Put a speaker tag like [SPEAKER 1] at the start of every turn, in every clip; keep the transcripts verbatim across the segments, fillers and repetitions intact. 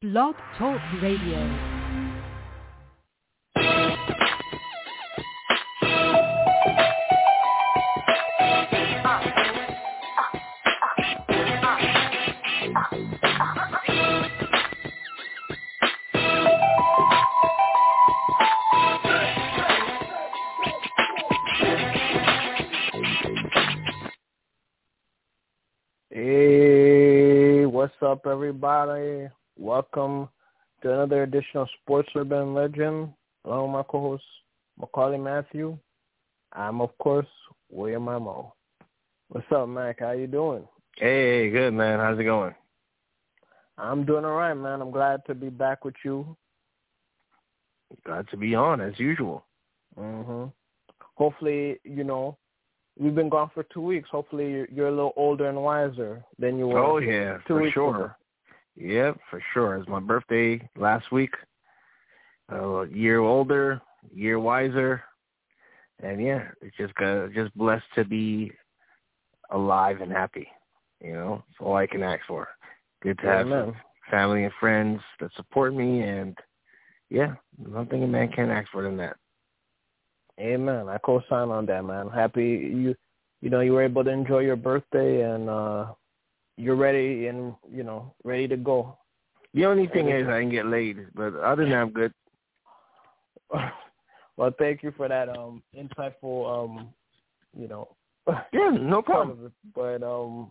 [SPEAKER 1] Blog Talk Radio.
[SPEAKER 2] Hey, what's up, everybody? Welcome to another edition of Sports Urban Legend. Along with my co-host, Macaulay Matthew. I'm, of course, William Imo. What's up, Mac? How you doing?
[SPEAKER 3] Hey, good, man. How's it going?
[SPEAKER 2] I'm doing all right, man. I'm glad to be back with you.
[SPEAKER 3] Glad to be on, as usual.
[SPEAKER 2] Mm-hmm. Hopefully, you know, we've been gone for two weeks. Hopefully, you're, you're a little older and wiser than you were.
[SPEAKER 3] Oh, yeah,
[SPEAKER 2] two
[SPEAKER 3] for
[SPEAKER 2] weeks
[SPEAKER 3] sure.
[SPEAKER 2] ago.
[SPEAKER 3] Yep, for sure. It's my birthday last week. Uh, a year older, a year wiser. And, yeah, it's just uh, just blessed to be alive and happy. You know, it's all I can ask for. Good to have
[SPEAKER 2] Amen.
[SPEAKER 3] family and friends that support me. And, yeah, nothing a man can ask for than that.
[SPEAKER 2] Amen. I co-sign on that, man. Happy you, you know, you were able to enjoy your birthday and uh, you're ready and, you know, ready to go.
[SPEAKER 3] The only thing is I didn't get laid, but other than that, I'm good.
[SPEAKER 2] Well, thank you for that um, insightful, um, you know.
[SPEAKER 3] Yeah, no problem.
[SPEAKER 2] But, um,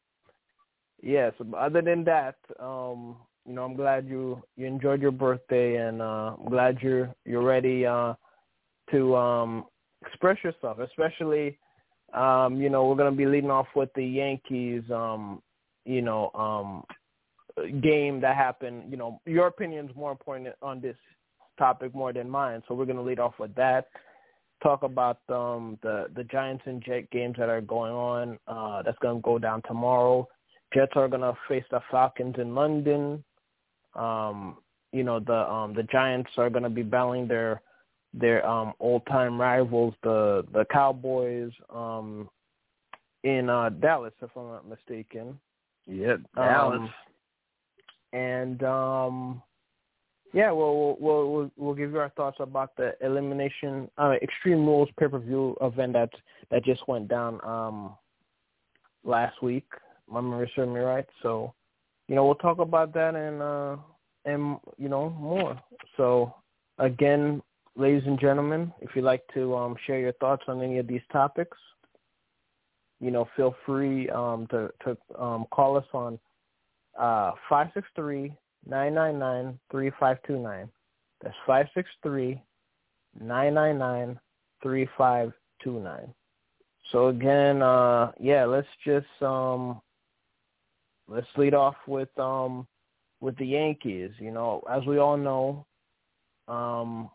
[SPEAKER 2] yes, other than that, um, you know, I'm glad you, you enjoyed your birthday, and uh, I'm glad you're you're ready uh, to um, express yourself, especially, um, you know, we're going to be leading off with the Yankees, um, you know, um, game that happened. You know, your opinion's more important on this topic more than mine, so we're going to lead off with that. Talk about um, the, the Giants and Jet games that are going on. Uh, that's going to go down tomorrow. Jets are going to face the Falcons in London. Um, you know, the um, the Giants are going to be battling their their um, old-time rivals, the the Cowboys, um, in uh, Dallas, if I'm not mistaken.
[SPEAKER 3] Yep, Dallas.
[SPEAKER 2] Um, and um, yeah, we'll, we'll we'll we'll give you our thoughts about the elimination uh, Extreme Rules pay-per-view event that that just went down um, last week. My memory serves me right, so you know we'll talk about that and uh, and you know more. So again, ladies and gentlemen, if you'd like to um, share your thoughts on any of these topics, you know, feel free um, to to um, call us on uh, five six three, nine nine nine, three five two nine. That's five six three, nine nine nine, three five two nine. So again, uh, yeah, let's just um, let's lead off with um, with the Yankees. You know, as we all know, um,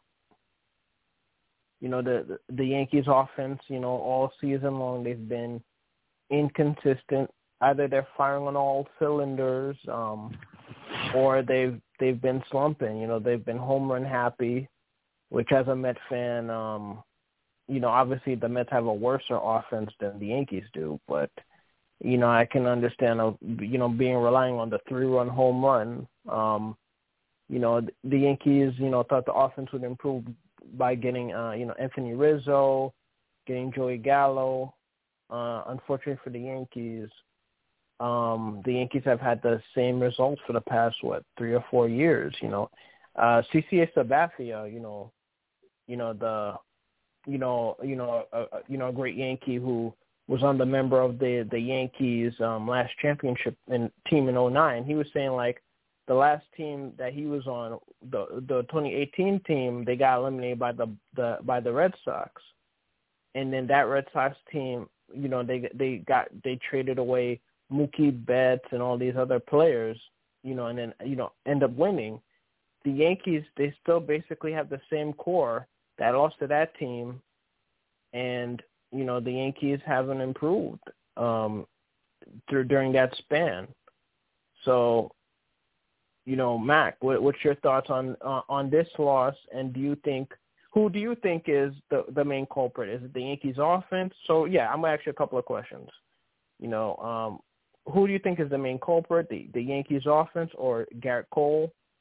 [SPEAKER 2] you know the, the the Yankees offense. You know, all season long they've been inconsistent. Either they're firing on all cylinders, um, or they've they've been slumping. You know, they've been home run happy, which as a Met fan, um, you know, obviously the Mets have a worse offense than the Yankees do. But you know, I can understand, uh, you know, being relying on the three-run home run. Um, you know, the Yankees, you know, thought the offense would improve by getting, uh, you know, Anthony Rizzo, getting Joey Gallo. Uh, unfortunately for the Yankees, um, the Yankees have had the same results for the past, what, three or four years, you know. Uh, C C A Sabathia, you know, you know, the, you know, you know, uh, you know, a great Yankee who was on the member of the, the Yankees um, last championship in, team in oh nine. He was saying, like, the last team that he was on, the the twenty eighteen team, they got eliminated by the, the by the Red Sox. And then that Red Sox team, you know, they they got they traded away Mookie Betts and all these other players, you know, and then, you know, end up winning. The Yankees, they still basically have the same core that lost to that team, and, you know, the Yankees haven't improved um, through during that span. So, you know, Mac, what, what's your thoughts on uh, on this loss, and do you think who do you think is the, the main culprit? Is it the Yankees offense? So, yeah, I'm going to ask you a couple of questions. You know, um, who do you think is the main culprit, the, the Yankees offense or Garrett Cole?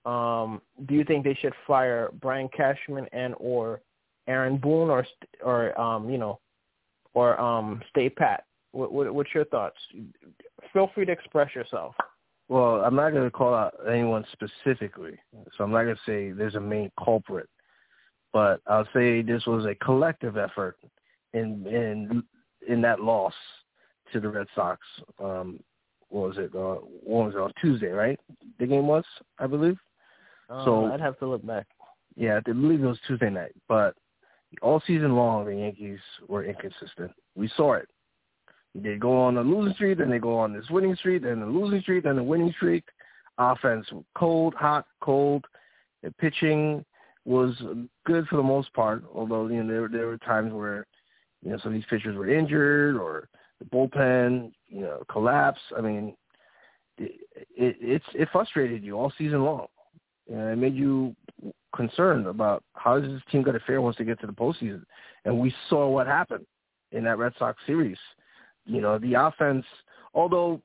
[SPEAKER 2] Um, do you think they should fire Brian Cashman and or Aaron Boone, or or um, you know, or um, stay pat? What, what, what's your thoughts? Feel free to express yourself.
[SPEAKER 3] Well, I'm not going to call out anyone specifically, so I'm not going to say there's a main culprit. But I'll say this was a collective effort in in in that loss to the Red Sox. Um, what was it? Uh, what was it on Tuesday? Right? The game was, I believe.
[SPEAKER 2] Uh,
[SPEAKER 3] so
[SPEAKER 2] I'd have to look back.
[SPEAKER 3] Yeah, I believe it was Tuesday night. But all season long, the Yankees were inconsistent. We saw it. They go on a losing streak, then they go on this winning streak, then the losing streak, then the winning streak. Offense cold, hot, cold. The pitching was good for the most part, although you know there there were times where you know some of these pitchers were injured or the bullpen you know collapsed. I mean, it it it's, it frustrated you all season long. You know, it made you concerned about how is this team going to fare once they get to the postseason, and we saw what happened in that Red Sox series. You know, the offense, although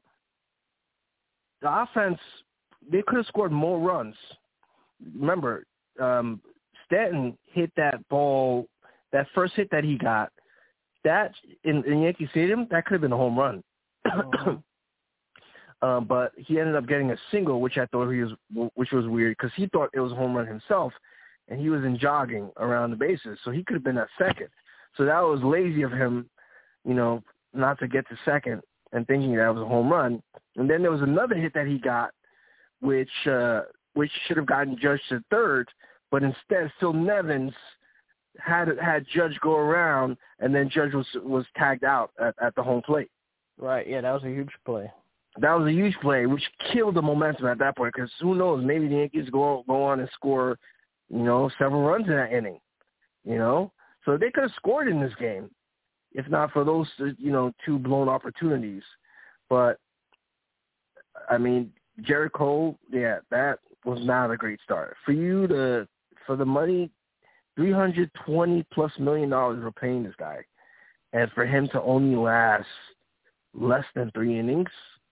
[SPEAKER 3] the offense, they could have scored more runs. Remember, um, Stanton hit that ball, that first hit that he got, that in, in Yankee Stadium, that could have been a home run. Uh-huh. um, but he ended up getting a single, which I thought he was, which was weird because he thought it was a home run himself, and he was in jogging around the bases, so he could have been at second. So that was lazy of him, you know, not to get to second and thinking that was a home run. And then there was another hit that he got, which uh, which should have gotten Judge to third, but instead Phil Nevins had had Judge go around, and then Judge was was tagged out at, at the home plate.
[SPEAKER 2] Right, yeah, that was a huge play.
[SPEAKER 3] That was a huge play, which killed the momentum at that point, because who knows, maybe the Yankees go, go on and score, you know, several runs in that inning, you know? So they could have scored in this game, if not for those, you know, two blown opportunities. But, I mean, Gerrit Cole, yeah, that was not a great start. For you to, for the money, three hundred twenty plus million dollars we're paying this guy, and for him to only last less than three innings,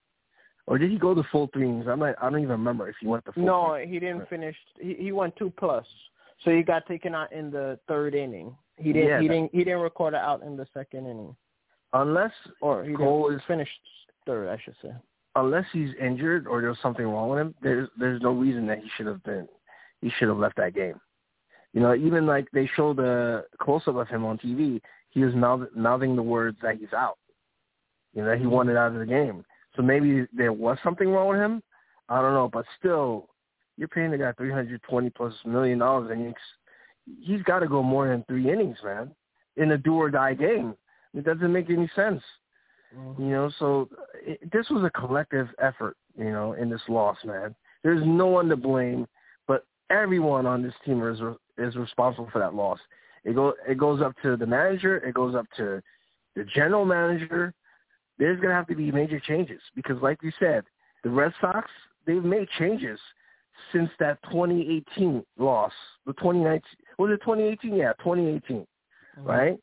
[SPEAKER 3] or did he go the full three innings? I'm not, I don't even remember if he went the full
[SPEAKER 2] No,
[SPEAKER 3] three.
[SPEAKER 2] he didn't finish. He, he went two plus. So he got taken out in the third inning. He didn't.
[SPEAKER 3] Yeah,
[SPEAKER 2] he
[SPEAKER 3] that,
[SPEAKER 2] didn't. He didn't record it out in the second inning.
[SPEAKER 3] Unless
[SPEAKER 2] or he
[SPEAKER 3] Cole
[SPEAKER 2] didn't
[SPEAKER 3] is
[SPEAKER 2] finished third, I should say.
[SPEAKER 3] Unless he's injured or there's something wrong with him, there's there's no reason that he should have been. He should have left that game. You know, even like they showed a close-up of him on T V, he was mouth, mouthing the words that he's out. You know, that he wanted out of the game. So maybe there was something wrong with him. I don't know, but still, you're paying the guy three hundred twenty plus million dollars, and he's, he's got to go more than three innings, man, in a do or die game. It doesn't make any sense. Mm-hmm. You know, so it, this was a collective effort, you know, in this loss, man. There's no one to blame, but everyone on this team is is responsible for that loss. It go it goes up to the manager. It goes up to the general manager. There's going to have to be major changes because, like you said, the Red Sox, they've made changes since that twenty eighteen loss. The twenty nineteen, was it twenty eighteen? Yeah, twenty eighteen, mm-hmm. Right?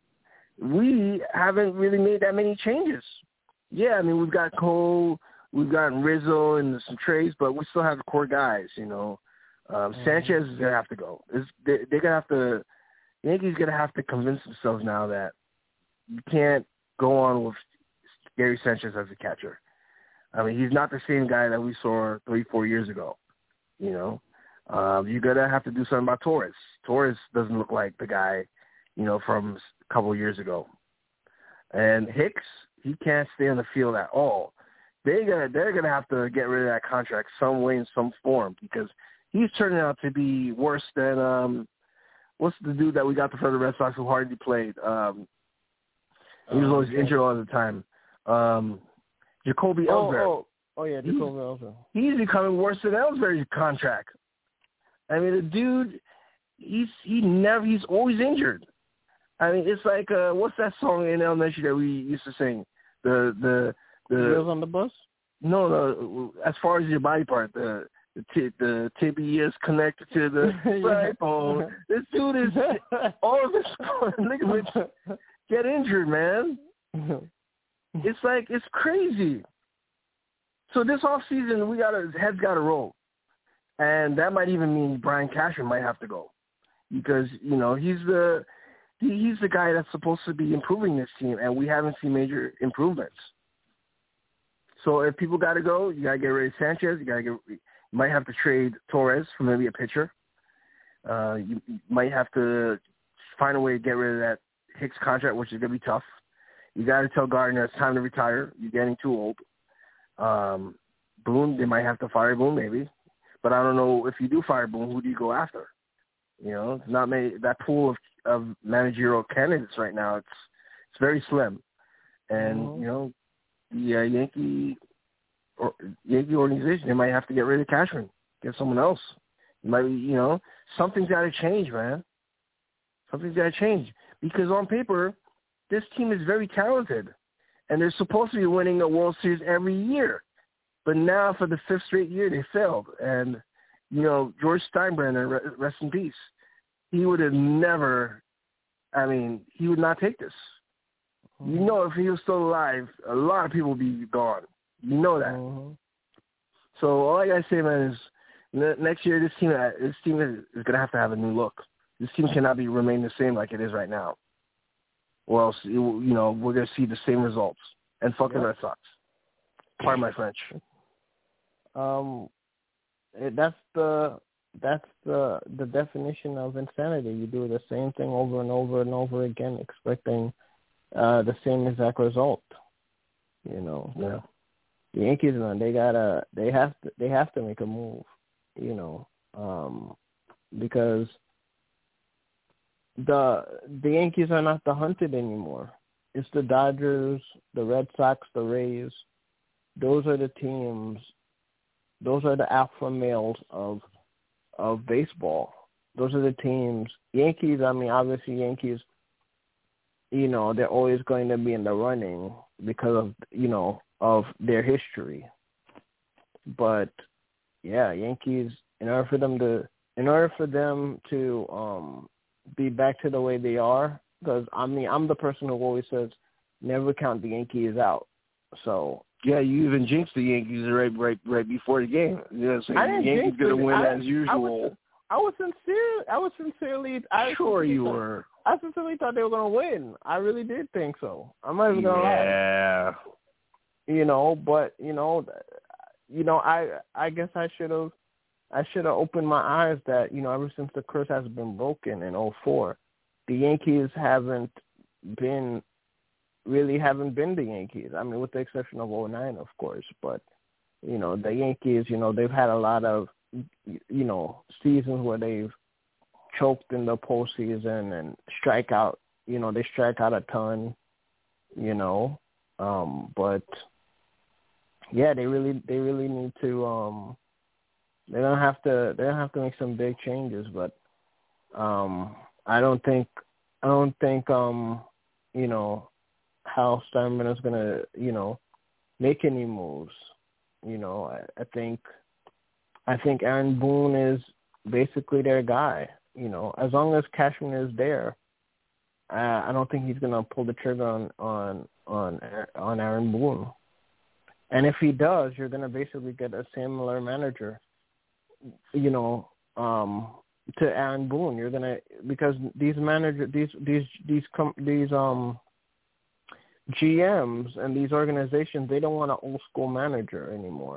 [SPEAKER 3] We haven't really made that many changes. Yeah, I mean, we've got Cole, we've gotten Rizzo and some trades, but we still have the core guys, you know. Um, mm-hmm. Sanchez is going to have to go. It's, they, they're going to have to – the Yankees going to have to convince themselves now that you can't go on with Gary Sanchez as a catcher. I mean, he's not the same guy that we saw three, four years ago, you know. Um, you're going to have to do something about Torres. Torres doesn't look like the guy, you know, from a couple of years ago. And Hicks, he can't stay on the field at all. They gonna, they're going to have to get rid of that contract some way in some form because he's turning out to be worse than, um, what's the dude that we got for the Red Sox who hardly played? Um, he was always oh, okay. injured all the time. Um, Jacoby
[SPEAKER 2] oh,
[SPEAKER 3] Ellsbury.
[SPEAKER 2] Oh, oh, yeah, Jacoby Ellsbury.
[SPEAKER 3] He's becoming worse than Ellsbury's contract. I mean, the dude, he's he never he's always injured. I mean, it's like uh, what's that song in elementary that we used to sing? The the the
[SPEAKER 2] Wheels on the Bus.
[SPEAKER 3] No, no. As far as your body part, the the, t- the tibia is connected to the right bone. This dude is all of his ligaments get injured, man. It's like it's crazy. So this off season, we got to heads got to roll.
[SPEAKER 1] And that might even mean Brian Cashman might have to go because, you know, he's the he, he's the guy that's supposed to be improving this team, and we haven't seen major improvements. So if people got to go, you got to get rid of Sanchez. You got to get you might have to trade Torres for maybe a pitcher. Uh, you, you might have to find a way to get rid of that Hicks contract, which is going to be tough. You got to tell Gardner it's time to retire. You're getting too old. Um, Boone, they might have to fire Boone maybe. But I don't know if you do fire Boone, who do you go after? You know, it's not many, that pool of, of managerial candidates right now. It's it's very slim, and mm-hmm. you know, the uh, Yankee or Yankee organization, they might have to get rid of Cashman, get someone else. You might, you know, something's got to change, man. Something's got to change because on paper, this team is very talented, and they're supposed to be winning a World Series every year. But now for the fifth straight year, they failed. And, you know, George Steinbrenner, rest in peace, he would have never, I mean, he would not take this. Mm-hmm. You know, if he was still alive, a lot of people would be gone. You know that. Mm-hmm. So all I got to say, man, is next year this team this team is, is going to have to have a new look. This team cannot be remain the same like it is right now. Or else, you know, we're going to see the same results. And fuck the Red Sox. Pardon my French.
[SPEAKER 2] Um, it, that's the that's the the definition of insanity. You do the same thing over and over and over again, expecting uh, the same exact result. You know,
[SPEAKER 1] yeah.
[SPEAKER 2] The Yankees, man, they gotta they have to they have to make a move. You know, um, because the the Yankees are not the hunted anymore. It's the Dodgers, the Red Sox, the Rays. Those are the teams. Those are the alpha males of of baseball. Those are the teams. Yankees, I mean, obviously Yankees, you know, they're always going to be in the running because of, you know, of their history. But, yeah, Yankees, in order for them to, in order for them to um, be back to the way they are, because, I mean, I'm the person who always says never count the Yankees out. So,
[SPEAKER 1] yeah, you even jinxed the Yankees right, right, right before the game. You know, so
[SPEAKER 2] I didn't
[SPEAKER 1] the Yankees going to win
[SPEAKER 2] I,
[SPEAKER 1] as usual.
[SPEAKER 2] I was, I was sincere. I was sincerely. I
[SPEAKER 1] sure, you
[SPEAKER 2] thought,
[SPEAKER 1] were.
[SPEAKER 2] I sincerely thought they were going to win. I really did think so. I'm not even going to
[SPEAKER 1] yeah.
[SPEAKER 2] lie. You know, but you know, you know, I, I guess I should have, I should have opened my eyes that you know, ever since the curse has been broken in oh four, the Yankees haven't been. really haven't been the Yankees. I mean, with the exception of oh nine, of course. But, you know, the Yankees, you know, they've had a lot of, you know, seasons where they've choked in the postseason and strike out. You know, they strike out a ton, you know. Um, but, yeah, they really they really need to um, – they're going to have to they're gonna have to make some big changes. But um, I don't think – I don't think, um, you know – how Steinbrenner is going to, you know, make any moves. You know, I, I think I think Aaron Boone is basically their guy. You know, as long as Cashman is there, uh, I don't think he's going to pull the trigger on, on, on, on Aaron Boone. And if he does, you're going to basically get a similar manager, you know, um, to Aaron Boone. You're going to, because these manager, these, these, these, com, these, um, G Ms and these organizations, they don't want an old school manager anymore.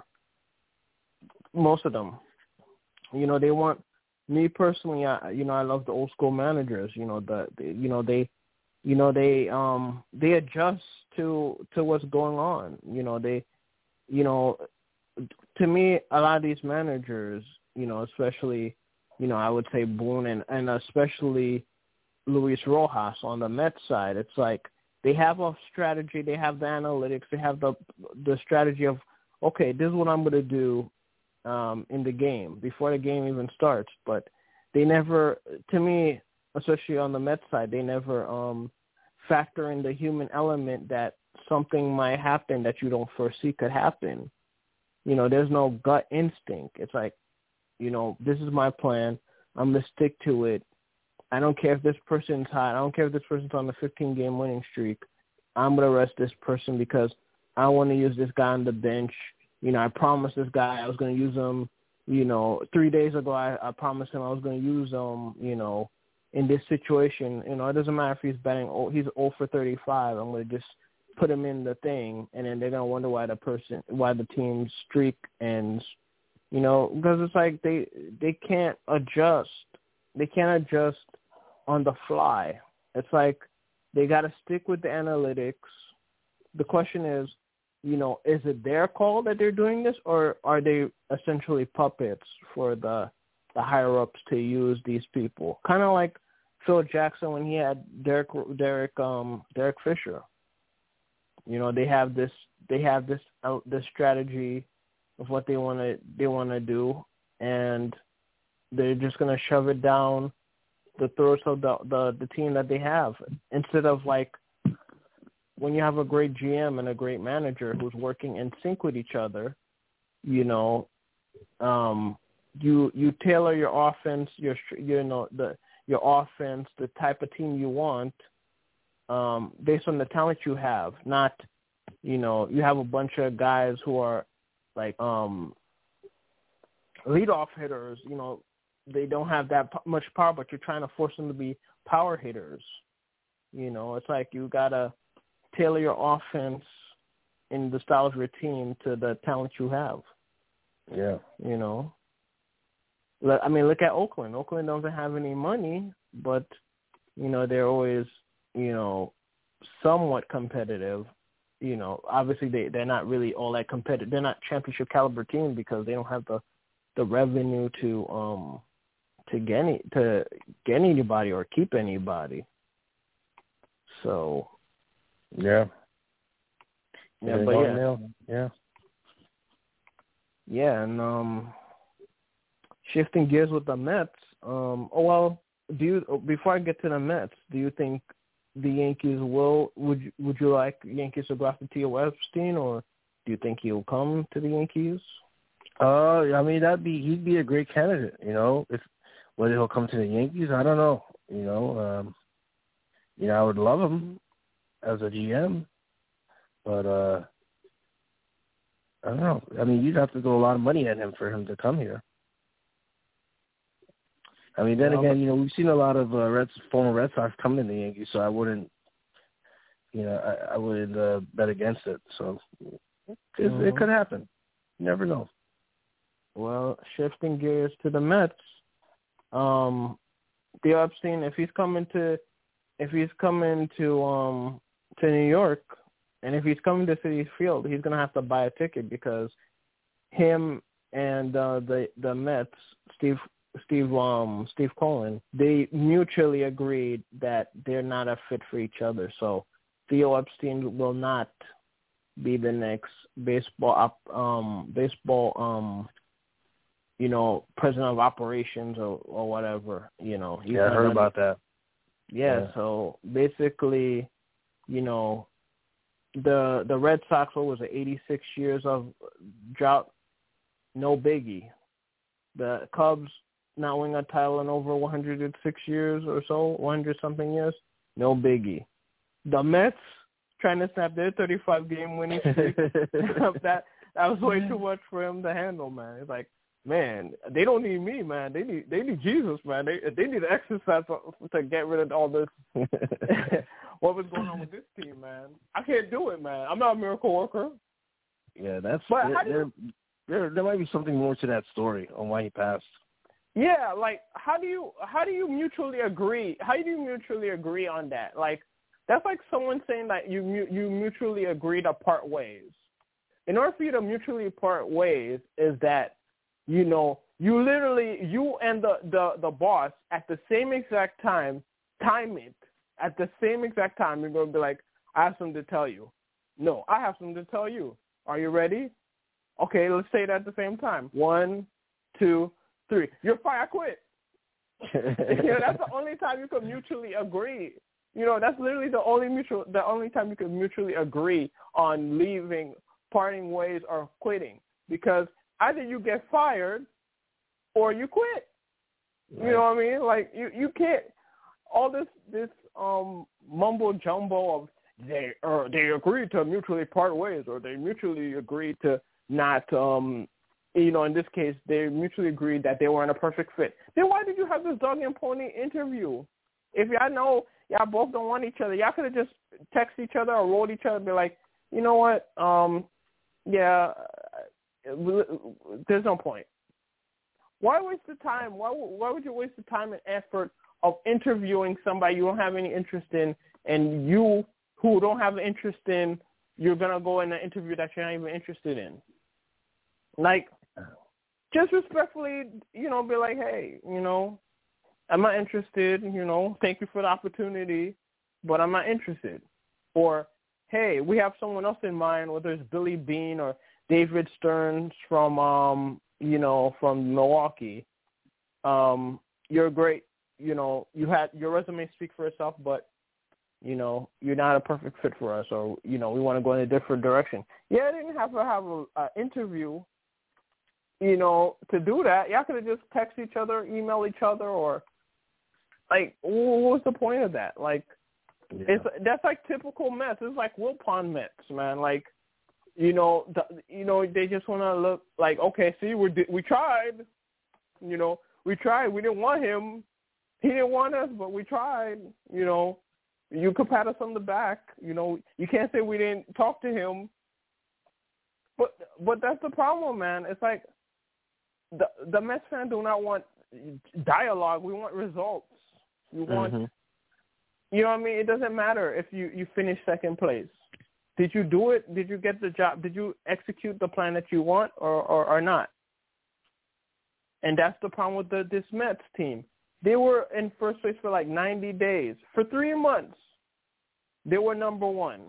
[SPEAKER 2] Most of them, you know, they want me personally. I, you know, I love the old school managers. You know, the, the you know they, you know they um they adjust to to what's going on. You know they, you know, to me a lot of these managers, you know, especially, you know, I would say Boone and and especially Luis Rojas on the Mets side, it's like. They have a strategy. They have the analytics. They have the the strategy of, okay, this is what I'm going to do um, in the game before the game even starts. But they never, to me, especially on the Mets side, they never um, factor in the human element that something might happen that you don't foresee could happen. You know, there's no gut instinct. It's like, you know, this is my plan. I'm going to stick to it. I don't care if this person's hot. I don't care if this person's on a fifteen-game winning streak. I'm going to rest this person because I want to use this guy on the bench. You know, I promised this guy I was going to use him you know, three days ago I, I promised him I was going to use him, you know, in this situation. You know, it doesn't matter if he's betting, oh, he's zero for thirty-five. I'm going to just put him in the thing, and then they're going to wonder why the person, why the team's streak ends, you know, because it's like they they can't adjust. They can't adjust on the fly. It's like they got to stick with the analytics. The question is, you know, is it their call that they're doing this, or are they essentially puppets for the the higher-ups to use these people? Kind of like Phil Jackson when he had Derek Derek um Derek Fisher. You know, they have this they have this uh, this strategy of what they want to they want to do, and they're just gonna shove it down the throats of the, the the team that they have, instead of like when you have a great G M and a great manager who's working in sync with each other. You know, um, you you tailor your offense, your you know the your offense, the type of team you want, um, based on the talent you have. Not, you know, you have a bunch of guys who are like um, leadoff hitters. You know, they don't have that p- much power, but you're trying to force them to be power hitters. You know, it's like you gotta tailor your offense in the style of your team to the talent you have.
[SPEAKER 3] Yeah.
[SPEAKER 2] You know, I mean, look at Oakland. Oakland doesn't have any money, but, you know, they're always, you know, somewhat competitive. You know, obviously they, they're not really all that competitive. They're not championship caliber team because they don't have the, the revenue to um to get any, to get anybody or keep anybody. So
[SPEAKER 3] yeah,
[SPEAKER 2] yeah, but yeah,
[SPEAKER 3] now. yeah,
[SPEAKER 2] yeah, and um, shifting gears with the Mets. Um, oh well, do you before I get to the Mets, do you think the Yankees will? Would you, would you like Yankees to go after Theo Epstein, or do you think he'll come to the Yankees?
[SPEAKER 3] Uh, I mean, that'd be he'd be a great candidate. You know, if whether he'll come to the Yankees, I don't know. You know, um, you know, I would love him as a G M, but uh, I don't know. I mean, you'd have to throw a lot of money at him for him to come here. I mean, then
[SPEAKER 2] well,
[SPEAKER 3] again, you know, we've seen a lot of uh, Reds, former Red Sox come in the Yankees, so I wouldn't, you know, I, I would uh, bet against it. So it, mm-hmm. it could happen. You never know.
[SPEAKER 2] Well, shifting gears to the Mets, um, Theo Epstein, if he's coming to, if he's coming to um to New York, and if he's coming to Citi Field, he's gonna have to buy a ticket because him and uh, the the Mets, Steve Steve um Steve Cohen, they mutually agreed that they're not a fit for each other. So Theo Epstein will not be the next baseball op, um baseball um you know president of operations or or whatever. You know. He's
[SPEAKER 3] yeah, I heard about that.
[SPEAKER 2] Yeah, yeah. So basically, you know, the the Red Sox, what was it, eighty-six years of drought, no biggie. The Cubs not winning a title in over one hundred six years or so, one hundred something years, no biggie. The Mets trying to snap their thirty-five game winning streak, that that was way too much for him to handle, man. It's like, man, they don't need me, man. They need they need Jesus, man. They they need to exercise to get rid of all this. What was going on with this team, man? I can't do it, man. I'm not a miracle worker.
[SPEAKER 3] Yeah, that's.
[SPEAKER 2] But
[SPEAKER 3] there,
[SPEAKER 2] how do you,
[SPEAKER 3] there, there, there might be something more to that story on why he passed.
[SPEAKER 2] Yeah, like how do you how do you mutually agree? How do you mutually agree on that? Like that's like someone saying that you you mutually agree to part ways. In order for you to mutually part ways, is that you know, you literally, you and the, the, the boss at the same exact time, time it, at the same exact time, you're going to be like, I have something to tell you. No, I have something to tell you. Are you ready? Okay, let's say it at the same time. One, two, three. You're fine, I quit. You know, that's the only time you can mutually agree. You know, that's literally the only mutual, the only time you can mutually agree on leaving, parting ways, or quitting. Because either you get fired or you quit. Right. You know what I mean? Like you, you can't all this this um mumbo jumbo of they or they agreed to mutually part ways or they mutually agreed to not um you know, in this case, they mutually agreed that they weren't a perfect fit. Then why did you have this dog and pony interview? If y'all know y'all both don't want each other, y'all could have just texted each other or wrote each other and be like, you know what, um, yeah, there's no point. Why waste the time? Why, why would you waste the time and effort of interviewing somebody you don't have any interest in, and you who don't have an interest in, you're going to go in an interview that you're not even interested in? Like, just respectfully, you know, be like, hey, you know, I'm not interested, you know, thank you for the opportunity, but I'm not interested. Or, hey, we have someone else in mind, whether it's Billy Bean or David Stearns from, um, you know, from Milwaukee. Um, you're great, you know, you had your resume speak for itself, but, you know, you're not a perfect fit for us, or, you know, we want to go in a different direction. Yeah, I didn't have to have an interview, you know, to do that. Y'all could have just text each other, email each other, or, like, what was the point of that? Like, yeah. it's that's like typical Mets. It's like Wilpon Mets, man. Like, you know, the, you know, they just want to look like, okay, see, we we tried, you know, we tried. We didn't want him. He didn't want us, but we tried. You know, you could pat us on the back. You know, you can't say we didn't talk to him. But but that's the problem, man. It's like the the Mets fans do not want dialogue. We want results. We want, mm-hmm. you know what I mean? It doesn't matter if you, you finish second place. Did you do it? Did you get the job? Did you execute the plan that you want, or, or, or not? And that's the problem with the, this Mets team. They were in first place for like ninety days. For three months, they were number one.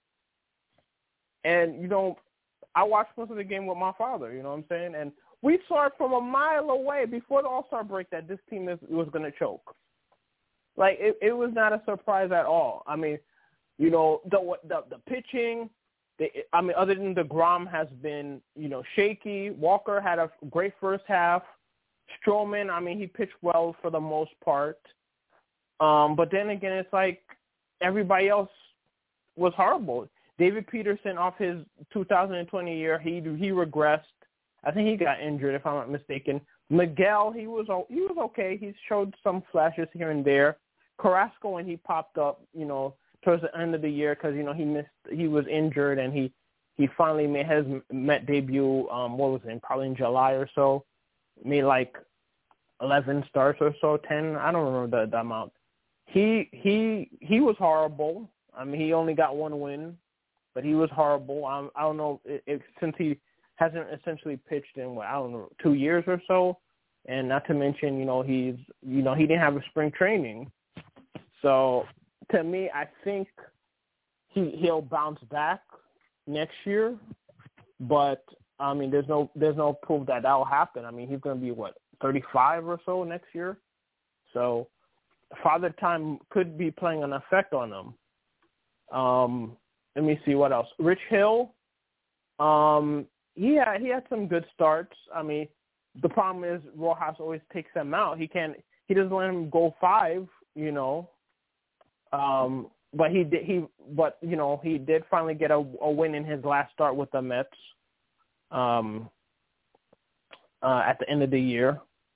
[SPEAKER 2] And, you know, I watched most of the game with my father, you know what I'm saying? And we saw it from a mile away before the All-Star break that this team is, was going to choke. Like, it, it was not a surprise at all. I mean, you know, the the, the pitching, the, I mean, other than DeGrom has been, you know, shaky. Walker had a great first half. Stroman, I mean, he pitched well for the most part. Um, but then again, it's like everybody else was horrible. David Peterson, off his two thousand twenty year, he he regressed. I think he got injured, if I'm not mistaken. Miguel, he was he was okay. He showed some flashes here and there. Carrasco, when he popped up, you know, towards the end of the year, because you know he missed, he was injured, and he he finally made his Met debut. Um, what was it? Probably in July or so. Made like eleven starts or so, ten. I don't remember the, the amount. He he he was horrible. I mean, he only got one win, but he was horrible. Um, I don't know if, if since he hasn't essentially pitched in what I don't know two years or so, and not to mention, you know, he's you know he didn't have a spring training. So to me, I think he he'll bounce back next year, but I mean, there's no there's no proof that that'll happen. I mean, he's going to be what thirty-five or so next year, so father time could be playing an effect on him. Um, let me see what else. Rich Hill, um, he had he had some good starts. I mean, the problem is Rojas always takes them out. He can't he doesn't let him go five, you know. Um, but he did he but you know he did finally get a, a win in his last start with the Mets. Um, uh, at the end of the year.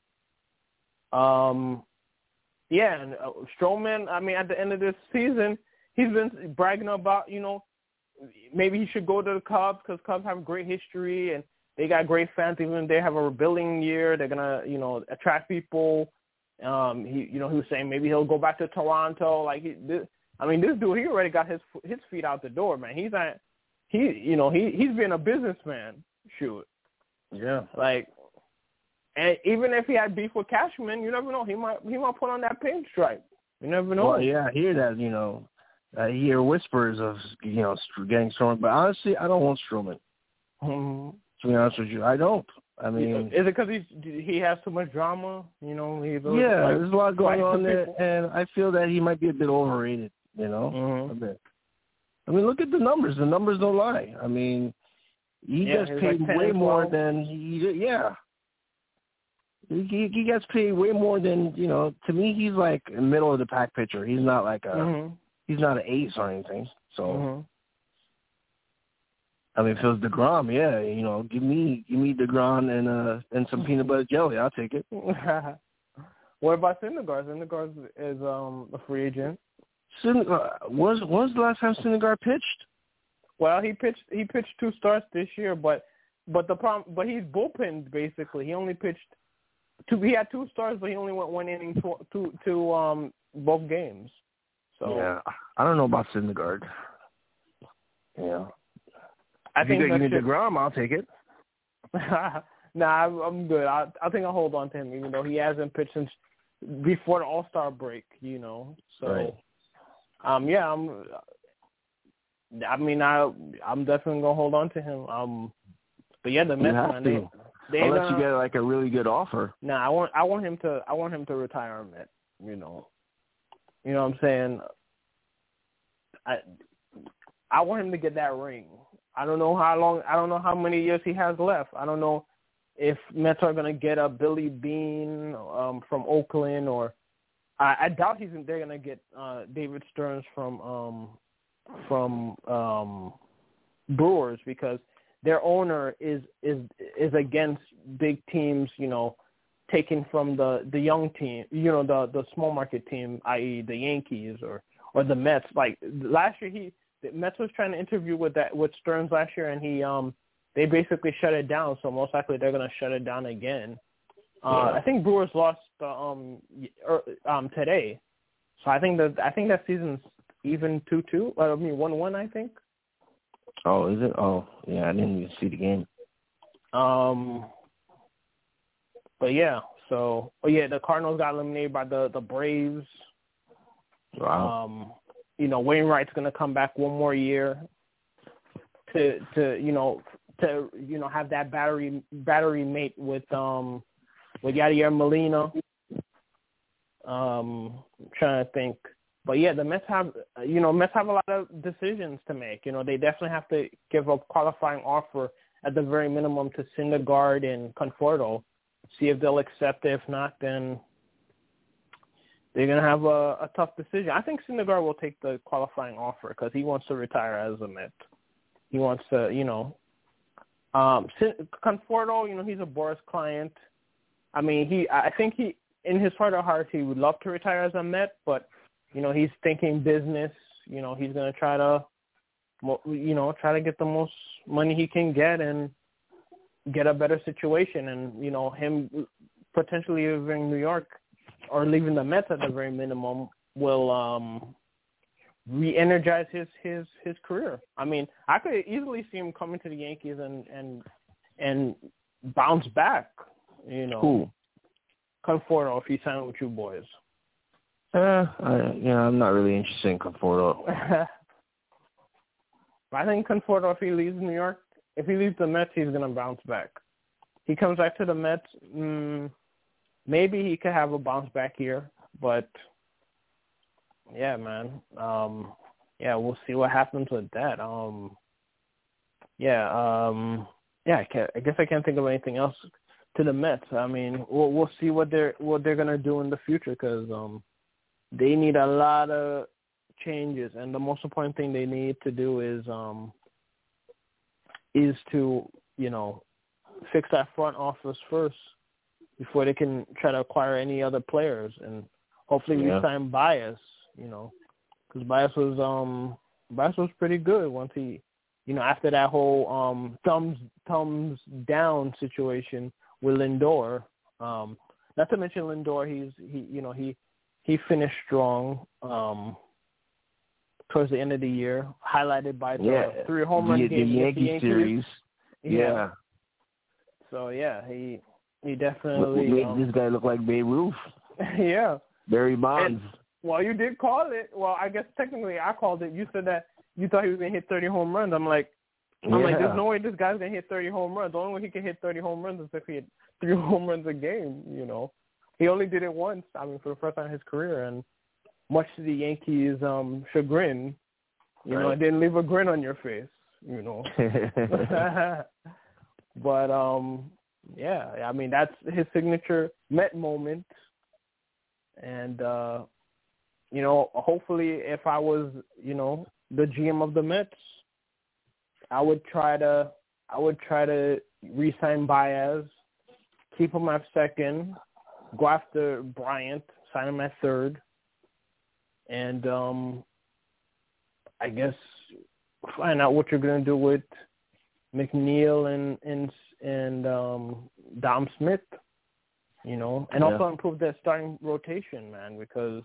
[SPEAKER 2] Um, yeah, and uh, Stroman, I mean, at the end of this season, he's been bragging about, you know, maybe he should go to the Cubs because Cubs have great history and they got great fans. Even if they have a rebuilding year, they're going to, you know, attract people. Um, he, you know, he was saying maybe he'll go back to Toronto. Like, he, this, I mean, this dude, he already got his his feet out the door, man. He's not, he, you know, he he's been a businessman. Shoot,
[SPEAKER 3] yeah.
[SPEAKER 2] Like, and even if he had beef with Cashman, you never know. He might he might put on that pink stripe. You never know.
[SPEAKER 3] Well, yeah, I hear that. You know, I hear whispers of you know getting Stroman, but honestly, I don't want Stroman.
[SPEAKER 2] Mm-hmm.
[SPEAKER 3] To be honest with you, I don't. I mean,
[SPEAKER 2] is it because he he has too much drama? You know, he
[SPEAKER 3] yeah,
[SPEAKER 2] like,
[SPEAKER 3] there's a lot going on there,
[SPEAKER 2] people.
[SPEAKER 3] and I feel that he might be a bit overrated. You know,
[SPEAKER 2] mm-hmm.
[SPEAKER 3] a bit. I mean, look at the numbers. The numbers don't lie. I mean, he
[SPEAKER 2] yeah,
[SPEAKER 3] gets paid
[SPEAKER 2] like
[SPEAKER 3] way more than he. Yeah, he he gets paid way more than you know. To me, he's like a middle of the pack pitcher. He's not like a.
[SPEAKER 2] Mm-hmm.
[SPEAKER 3] He's not an ace or anything. So.
[SPEAKER 2] Mm-hmm.
[SPEAKER 1] I mean, if it was DeGrom, yeah, you know, give me give me DeGrom and uh and some peanut butter jelly. I'll take it.
[SPEAKER 2] What about Syndergaard? Syndergaard is um a free agent.
[SPEAKER 1] Syn- uh, was was the last time Syndergaard pitched?
[SPEAKER 2] Well, he pitched he pitched two starts this year, but but the problem but he's bullpen basically. He only pitched two. He had two starts, but he only went one inning to to, to um both games. So
[SPEAKER 1] yeah, I don't know about Syndergaard. Yeah,
[SPEAKER 2] I
[SPEAKER 1] if
[SPEAKER 2] think
[SPEAKER 1] you got
[SPEAKER 2] should...
[SPEAKER 1] DeGrom, I'll take it.
[SPEAKER 2] nah, I'm, I'm good. I I think I'll hold on to him, even though he hasn't pitched since before the All-Star break. You know, so
[SPEAKER 1] right.
[SPEAKER 2] um yeah, I'm. I mean, I I'm definitely gonna hold on to him. Um, but yeah, the Mets, man, they, they
[SPEAKER 1] unless
[SPEAKER 2] gonna,
[SPEAKER 1] you get like a really good offer.
[SPEAKER 2] Nah, I want I want him to I want him to retire on Met. You know, you know what I'm saying. I I want him to get that ring. I don't know how long. I don't know how many years he has left. I don't know if Mets are gonna get a Billy Bean um, from Oakland, or I, I doubt he's they're gonna get uh, David Stearns from. Um, from um, Brewers, because their owner is, is is against big teams, you know, taking from the, the young team, you know, the the small market team, that is the Yankees or, or the Mets. Like last year, he the Mets was trying to interview with that with Stearns last year, and he um they basically shut it down. So most likely they're gonna shut it down again. Uh,
[SPEAKER 1] yeah.
[SPEAKER 2] I think Brewers lost uh, um er, um today, so I think that I think that season's even two two. I mean one one. I think.
[SPEAKER 1] Oh, is it? Oh, yeah. I didn't even see the game.
[SPEAKER 2] Um. But yeah, so oh yeah, the Cardinals got eliminated by the the Braves.
[SPEAKER 1] Wow.
[SPEAKER 2] Um. You know, Wainwright's gonna come back one more year. To to you know to you know have that battery battery mate with um with Yadier Molina. Um. I'm trying to think. But yeah, the Mets have, you know, Mets have a lot of decisions to make. You know, they definitely have to give a qualifying offer at the very minimum to Syndergaard and Conforto. See if they'll accept it. If not, then they're gonna have a, a tough decision. I think Syndergaard will take the qualifying offer because he wants to retire as a Met. He wants to, you know, um, Conforto. You know, he's a Boras client. I mean, he. I think he, in his heart of hearts, he would love to retire as a Met, but you know, he's thinking business. You know, he's going to try to, you know, try to get the most money he can get and get a better situation. And, you know, him potentially leaving New York or leaving the Mets at the very minimum will um, re-energize his, his, his career. I mean, I could easily see him coming to the Yankees and, and, and bounce back, you know.
[SPEAKER 1] Cool.
[SPEAKER 2] Conforto, if he signed with you boys.
[SPEAKER 1] Uh, I, you know, I'm not really interested in Conforto.
[SPEAKER 2] I think Conforto, if he leaves New York, if he leaves the Mets, he's going to bounce back. He comes back to the Mets, mm, maybe he could have a bounce back year, but yeah, man. Um, yeah, we'll see what happens with that. Um, yeah, um, yeah. I, can't, I guess I can't think of anything else to the Mets. I mean, we'll we'll see what they're what they're going to do in the future because um. They need a lot of changes, and the most important thing they need to do is um is to, you know, fix that front office first before they can try to acquire any other players, and hopefully
[SPEAKER 1] yeah.
[SPEAKER 2] we sign Baez, you know, because Baez was um Baez was pretty good once he, you know, after that whole um thumbs thumbs down situation with Lindor. Um, not to mention Lindor, he's he you know he. He finished strong um, towards the end of the year, highlighted by the
[SPEAKER 1] yeah.
[SPEAKER 2] three home run
[SPEAKER 1] the,
[SPEAKER 2] game
[SPEAKER 1] the Yankee
[SPEAKER 2] the Yankees
[SPEAKER 1] series. Yeah.
[SPEAKER 2] yeah. So yeah, he he definitely
[SPEAKER 1] made
[SPEAKER 2] um,
[SPEAKER 1] this guy look like Babe Ruth.
[SPEAKER 2] yeah.
[SPEAKER 1] Barry Bonds.
[SPEAKER 2] And, well, you did call it. Well, I guess technically I called it. You said that you thought he was gonna hit thirty home runs. I'm like, I'm
[SPEAKER 1] yeah.
[SPEAKER 2] like, there's no way this guy's gonna hit thirty home runs. The only way he can hit thirty home runs is if he hit three home runs a game. You know. He only did it once, I mean, for the first time in his career, and much to the Yankees' um, chagrin, you
[SPEAKER 1] right.
[SPEAKER 2] know, it didn't leave a grin on your face, you know. But, um, yeah, I mean, that's his signature Met moment. And, uh, you know, hopefully if I was, you know, the G M of the Mets, I would try to I would try to re-sign Baez, keep him at second, go after Bryant, sign him at third, and um, I guess find out what you're gonna do with McNeil and and and um, Dom Smith, you know, and
[SPEAKER 3] yeah.
[SPEAKER 2] also improve their starting rotation, man, because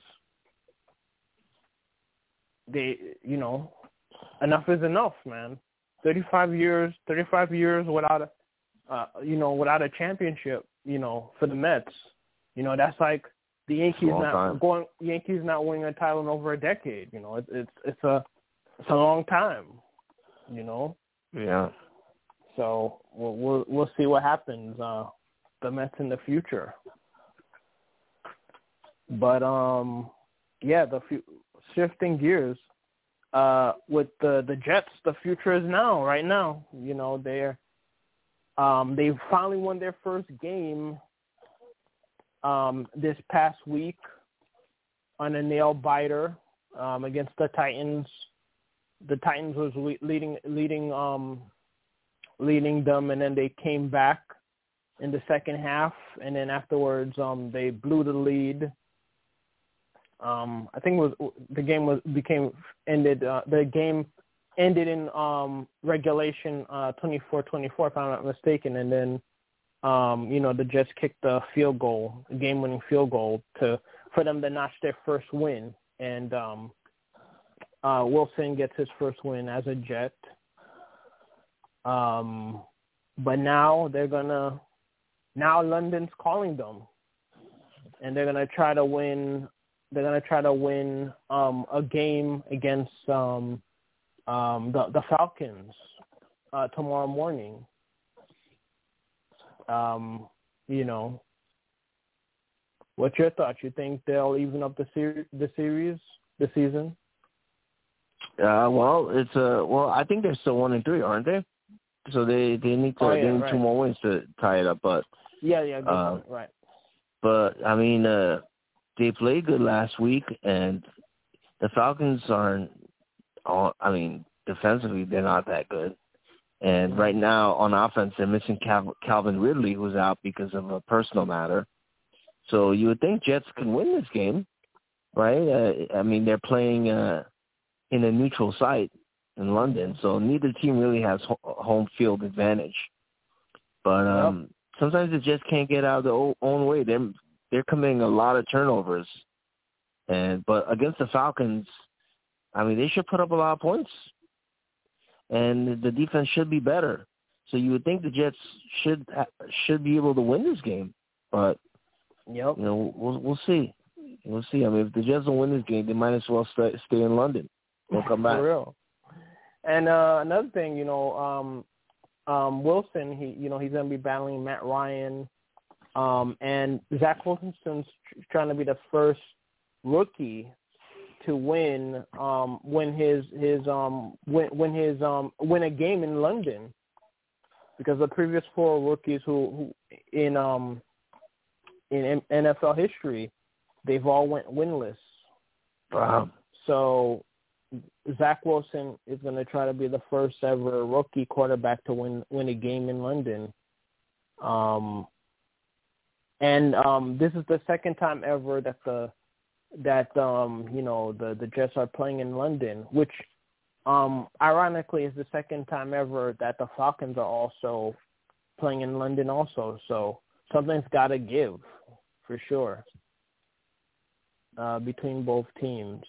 [SPEAKER 2] they, you know, enough is enough, man. Thirty-five years, thirty-five years without a, uh, you know, without a championship, you know, for the Mets, you know, that's like the Yankees not
[SPEAKER 3] time.
[SPEAKER 2] going, Yankees not winning a title in over a decade. You know, it, it's it's a it's a long time, you know.
[SPEAKER 3] Yeah.
[SPEAKER 2] So we'll we'll, we'll see what happens, uh, the Mets in the future. But um, yeah, the few, shifting gears. Uh, with the, the Jets, the future is now, right now. You know, they're um, they finally won their first game um, this past week on a nail biter um, against the Titans. The Titans was le- leading leading um, leading them, and then they came back in the second half, and then afterwards um, they blew the lead. Um, I think it was the game was became ended. Uh, the game ended in um, regulation uh, twenty-four twenty-four, if I'm not mistaken. And then, um, you know, the Jets kicked the field goal, a game-winning field goal, to for them to notch their first win. And um, uh, Wilson gets his first win as a Jet. Um, but now they're gonna. Now London's calling them, and they're gonna try to win. They're gonna try to win um, a game against um, um, the the Falcons uh, tomorrow morning. Um, you know, what's your thoughts? You think they'll even up the series, the series, the season?
[SPEAKER 3] Uh, well, it's uh, well, I think they're still one and three, aren't they? So they, they need to
[SPEAKER 2] Oh, yeah,
[SPEAKER 3] they need
[SPEAKER 2] right.
[SPEAKER 3] two more wins to tie it up. But
[SPEAKER 2] yeah, yeah, good
[SPEAKER 3] uh,
[SPEAKER 2] point. Right.
[SPEAKER 3] But I mean. Uh, They played good last week, and the Falcons aren't. I mean, defensively, they're not that good. And right now, on offense, they're missing Cal- Calvin Ridley, who's out because of a personal matter. So you would think Jets can win this game, right? Uh, I mean, they're playing uh, in a neutral site in London, so neither team really has ho- home field advantage. But um, yep. sometimes the Jets can't get out of their own way. They're They're committing a lot of turnovers, and but against the Falcons, I mean, they should put up a lot of points, and the defense should be better. So you would think the Jets should should be able to win this game, but
[SPEAKER 2] yep.
[SPEAKER 3] you know, we'll we'll see, we'll see. I mean, if the Jets don't win this game, they might as well stay, stay in London. They'll come back.
[SPEAKER 2] For real. And uh, another thing, you know, um, um, Wilson, he you know he's going to be battling Matt Ryan. Um, and Zach Wilson's trying to be the first rookie to win um, win his his um win, win his um win a game in London, because the previous four rookies who, who in um in N F L history, they've all went winless.
[SPEAKER 3] Wow.
[SPEAKER 2] So Zach Wilson is going to try to be the first ever rookie quarterback to win win a game in London. Um. And um, this is the second time ever that the that um, you know the, the Jets are playing in London, which um, ironically is the second time ever that the Falcons are also playing in London also. So something's got to give for sure uh, between both teams.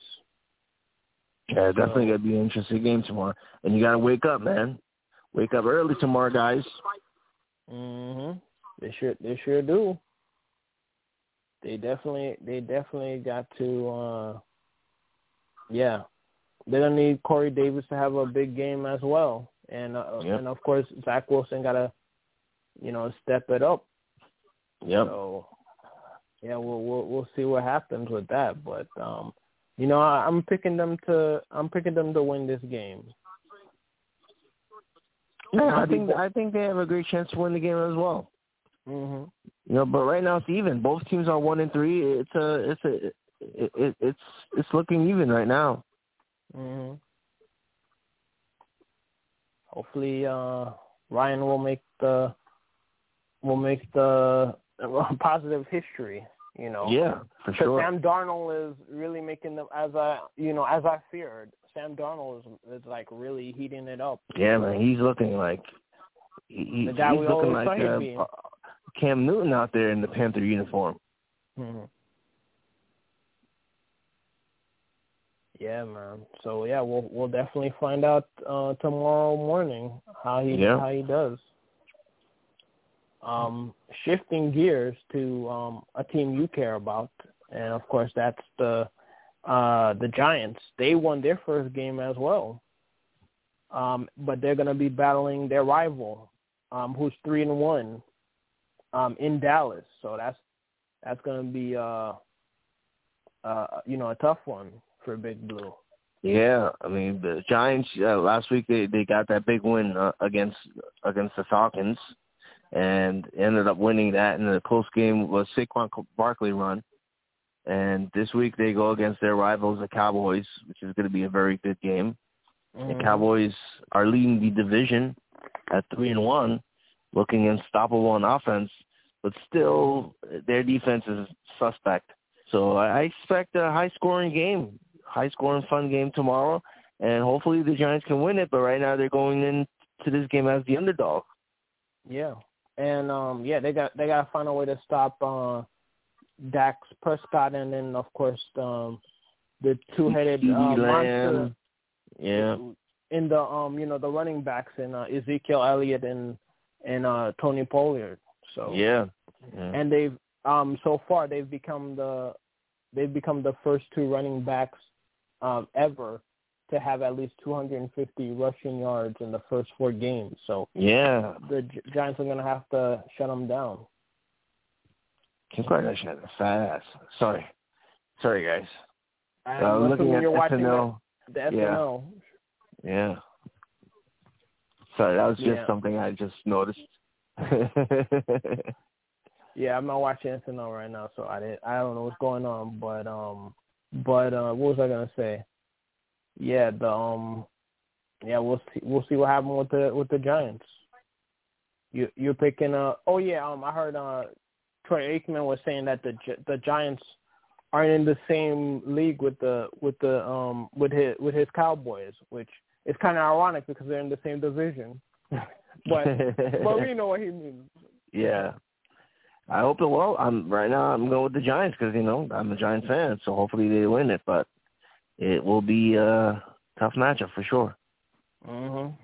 [SPEAKER 3] Yeah, definitely so, gonna be an interesting game tomorrow, and you gotta wake up, man. Wake up early tomorrow, guys.
[SPEAKER 2] Mhm. They sure they sure do. They definitely, they definitely got to, uh, yeah. They're gonna need Corey Davis to have a big game as well, and uh,
[SPEAKER 3] yep.
[SPEAKER 2] and of course Zach Wilson gotta, you know, step it up.
[SPEAKER 3] Yep.
[SPEAKER 2] So, yeah, we'll we'll we'll see what happens with that, but um, you know, I, I'm picking them to, I'm picking them to win this game.
[SPEAKER 3] Yeah, I think I think they have a great chance to win the game as well.
[SPEAKER 2] Mhm.
[SPEAKER 3] You know, but right now it's even. Both teams are one and three. It's a, it's a, it, it, it's it's looking even right now.
[SPEAKER 2] Mhm. hopefully uh, Ryan will make the will make the positive history. You know,
[SPEAKER 3] yeah, for sure.
[SPEAKER 2] Sam Darnold is really making them as I you know as I feared. Sam Darnold is, is like really heating it up.
[SPEAKER 3] Yeah, man, he's looking like he,
[SPEAKER 2] the guy
[SPEAKER 3] he's
[SPEAKER 2] we
[SPEAKER 3] looking
[SPEAKER 2] always
[SPEAKER 3] like
[SPEAKER 2] saw
[SPEAKER 3] uh,
[SPEAKER 2] him being.
[SPEAKER 3] Cam Newton out there in the Panther uniform.
[SPEAKER 2] Mm-hmm. Yeah, man. So yeah, we'll we'll definitely find out uh, tomorrow morning how he
[SPEAKER 3] yeah.
[SPEAKER 2] how he does. Um, shifting gears to um, a team you care about, and of course that's the uh, the Giants. They won their first game as well, um, but they're going to be battling their rival, um, who's three and one, um, in Dallas. So that's that's going to be uh, uh, you know a tough one for Big Blue.
[SPEAKER 3] Yeah, I mean the Giants uh, last week they, they got that big win uh, against against the Falcons. And ended up winning that, and the close game was Saquon Barkley run. And this week they go against their rivals, the Cowboys, which is going to be a very good game.
[SPEAKER 2] Mm-hmm.
[SPEAKER 3] The Cowboys are leading the division at three and one, looking unstoppable on offense, but still their defense is suspect. So I expect a high-scoring game, high-scoring, fun game tomorrow, and hopefully the Giants can win it. But right now they're going into this game as the underdog.
[SPEAKER 2] Yeah. And um, yeah, they got they got to find a way to stop uh, Dak Prescott, and then of course um, the two-headed uh, monster.
[SPEAKER 3] Yeah.
[SPEAKER 2] In the um, you know, the running backs in uh, Ezekiel Elliott and and uh, Tony Pollard. So
[SPEAKER 3] yeah. yeah.
[SPEAKER 2] And they've um so far they've become the they've become the first two running backs um, ever to have at least two hundred fifty rushing yards in the first four games. So
[SPEAKER 3] yeah,
[SPEAKER 2] the Gi- Giants are going to have to shut them down.
[SPEAKER 3] Kim Kardashian has a fat ass. Sorry. Sorry, guys.
[SPEAKER 2] I'm
[SPEAKER 3] uh, looking at
[SPEAKER 2] you're
[SPEAKER 3] S N L.
[SPEAKER 2] The, the S N L.
[SPEAKER 3] Yeah. yeah. Sorry, that was just
[SPEAKER 2] yeah.
[SPEAKER 3] something I just noticed.
[SPEAKER 2] yeah, I'm not watching S N L right now, so I didn't, I don't know what's going on. But um, but uh, what was I going to say? Yeah, the um, yeah, we'll see. We'll see what happens with the with the Giants. You you're picking uh oh yeah um I heard uh Troy Aikman was saying that the the Giants aren't in the same league with the with the um with his with his Cowboys, which is kind of ironic because they're in the same division. but but we know what he means.
[SPEAKER 3] Yeah, I hope it will. I'm right now. I'm going with the Giants because you know I'm a Giants fan, so hopefully they win it. But it will be a tough matchup for sure.
[SPEAKER 2] Mhm.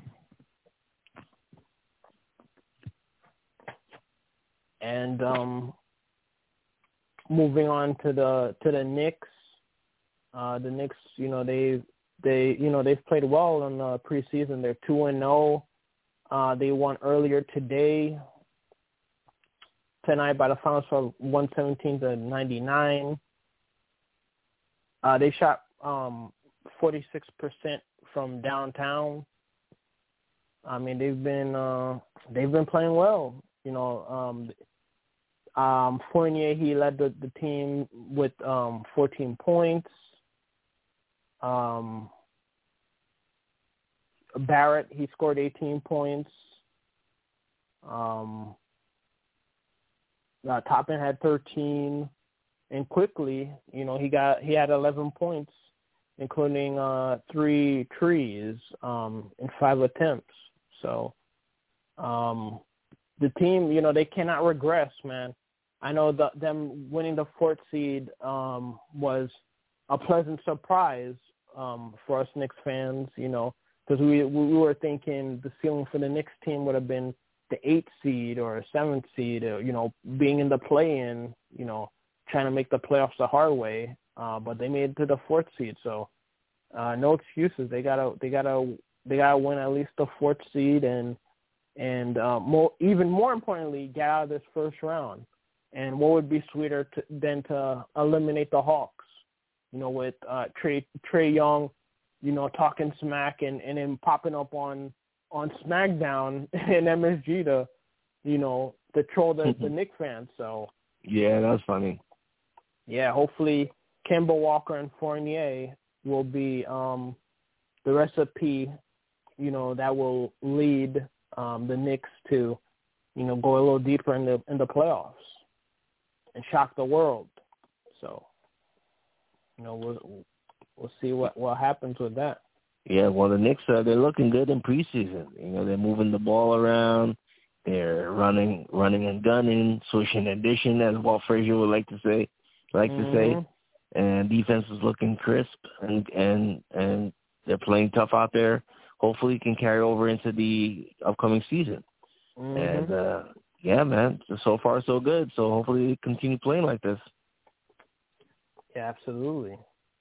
[SPEAKER 2] And um, moving on to the to the Knicks, uh, the Knicks, you know they they you know they've played well in the preseason. They're two and zero. Uh, they won earlier today, tonight by the finals for one seventeen to ninety nine. Uh, they shot um forty six percent from downtown. I mean they've been uh, they've been playing well. You know. Um, Um, Fournier, he led the, the team with um, fourteen points. Um, Barrett, he scored eighteen points. Um, uh, Toppin had thirteen, and quickly, you know, he got he had eleven points, including uh, three trees um, in five attempts. So um, the team, you know, they cannot regress, man. I know the, them winning the fourth seed um, was a pleasant surprise um, for us Knicks fans, you know, because we we were thinking the ceiling for the Knicks team would have been the eighth seed or seventh seed, or, you know, being in the play-in, you know, trying to make the playoffs the hard way, uh, but they made it to the fourth seed, so uh, no excuses. They gotta they gotta they gotta win at least the fourth seed, and and uh, more even more importantly, get out of this first round. And what would be sweeter to, than to eliminate the Hawks, you know, with uh, Trae Trae Young, you know, talking smack and, and then popping up on, on SmackDown and M S G to, you know, to troll the, the Knicks fans. So
[SPEAKER 3] yeah, that was funny.
[SPEAKER 2] Yeah, hopefully Kemba Walker and Fournier will be um, the recipe you know, that will lead um, the Knicks to, you know, go a little deeper in the in the playoffs and shock the world. So, you know, we'll we'll see what, what happens with that.
[SPEAKER 3] Yeah, well, the Knicks are they're looking good in preseason. You know, they're moving the ball around, they're running, running and gunning, swishing and dishing, as Walt Frazier would like to say, like mm-hmm. to say. And defense is looking crisp, and and and they're playing tough out there. Hopefully, it can carry over into the upcoming season. Mm-hmm. And uh, yeah, man, so far so good. So hopefully, they continue playing like this.
[SPEAKER 2] Yeah, absolutely.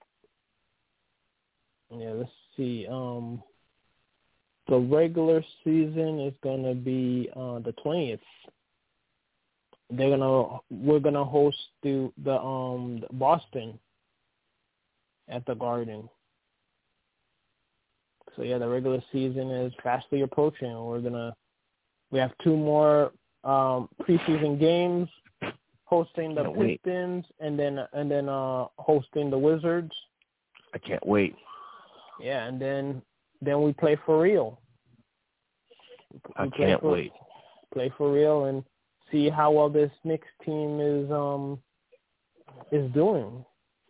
[SPEAKER 2] Yeah, let's see. Um, the regular season is gonna be uh, the twentieth. They're gonna we're gonna host the the um Boston at the Garden. So yeah, the regular season is fastly approaching. We're gonna we have two more um, preseason games, hosting the Pistons and then and then uh, hosting the Wizards.
[SPEAKER 3] I can't wait.
[SPEAKER 2] Yeah, and then then we play for real. We
[SPEAKER 3] I can't
[SPEAKER 2] for,
[SPEAKER 3] wait.
[SPEAKER 2] Play for real and see how well this Knicks team is um is doing.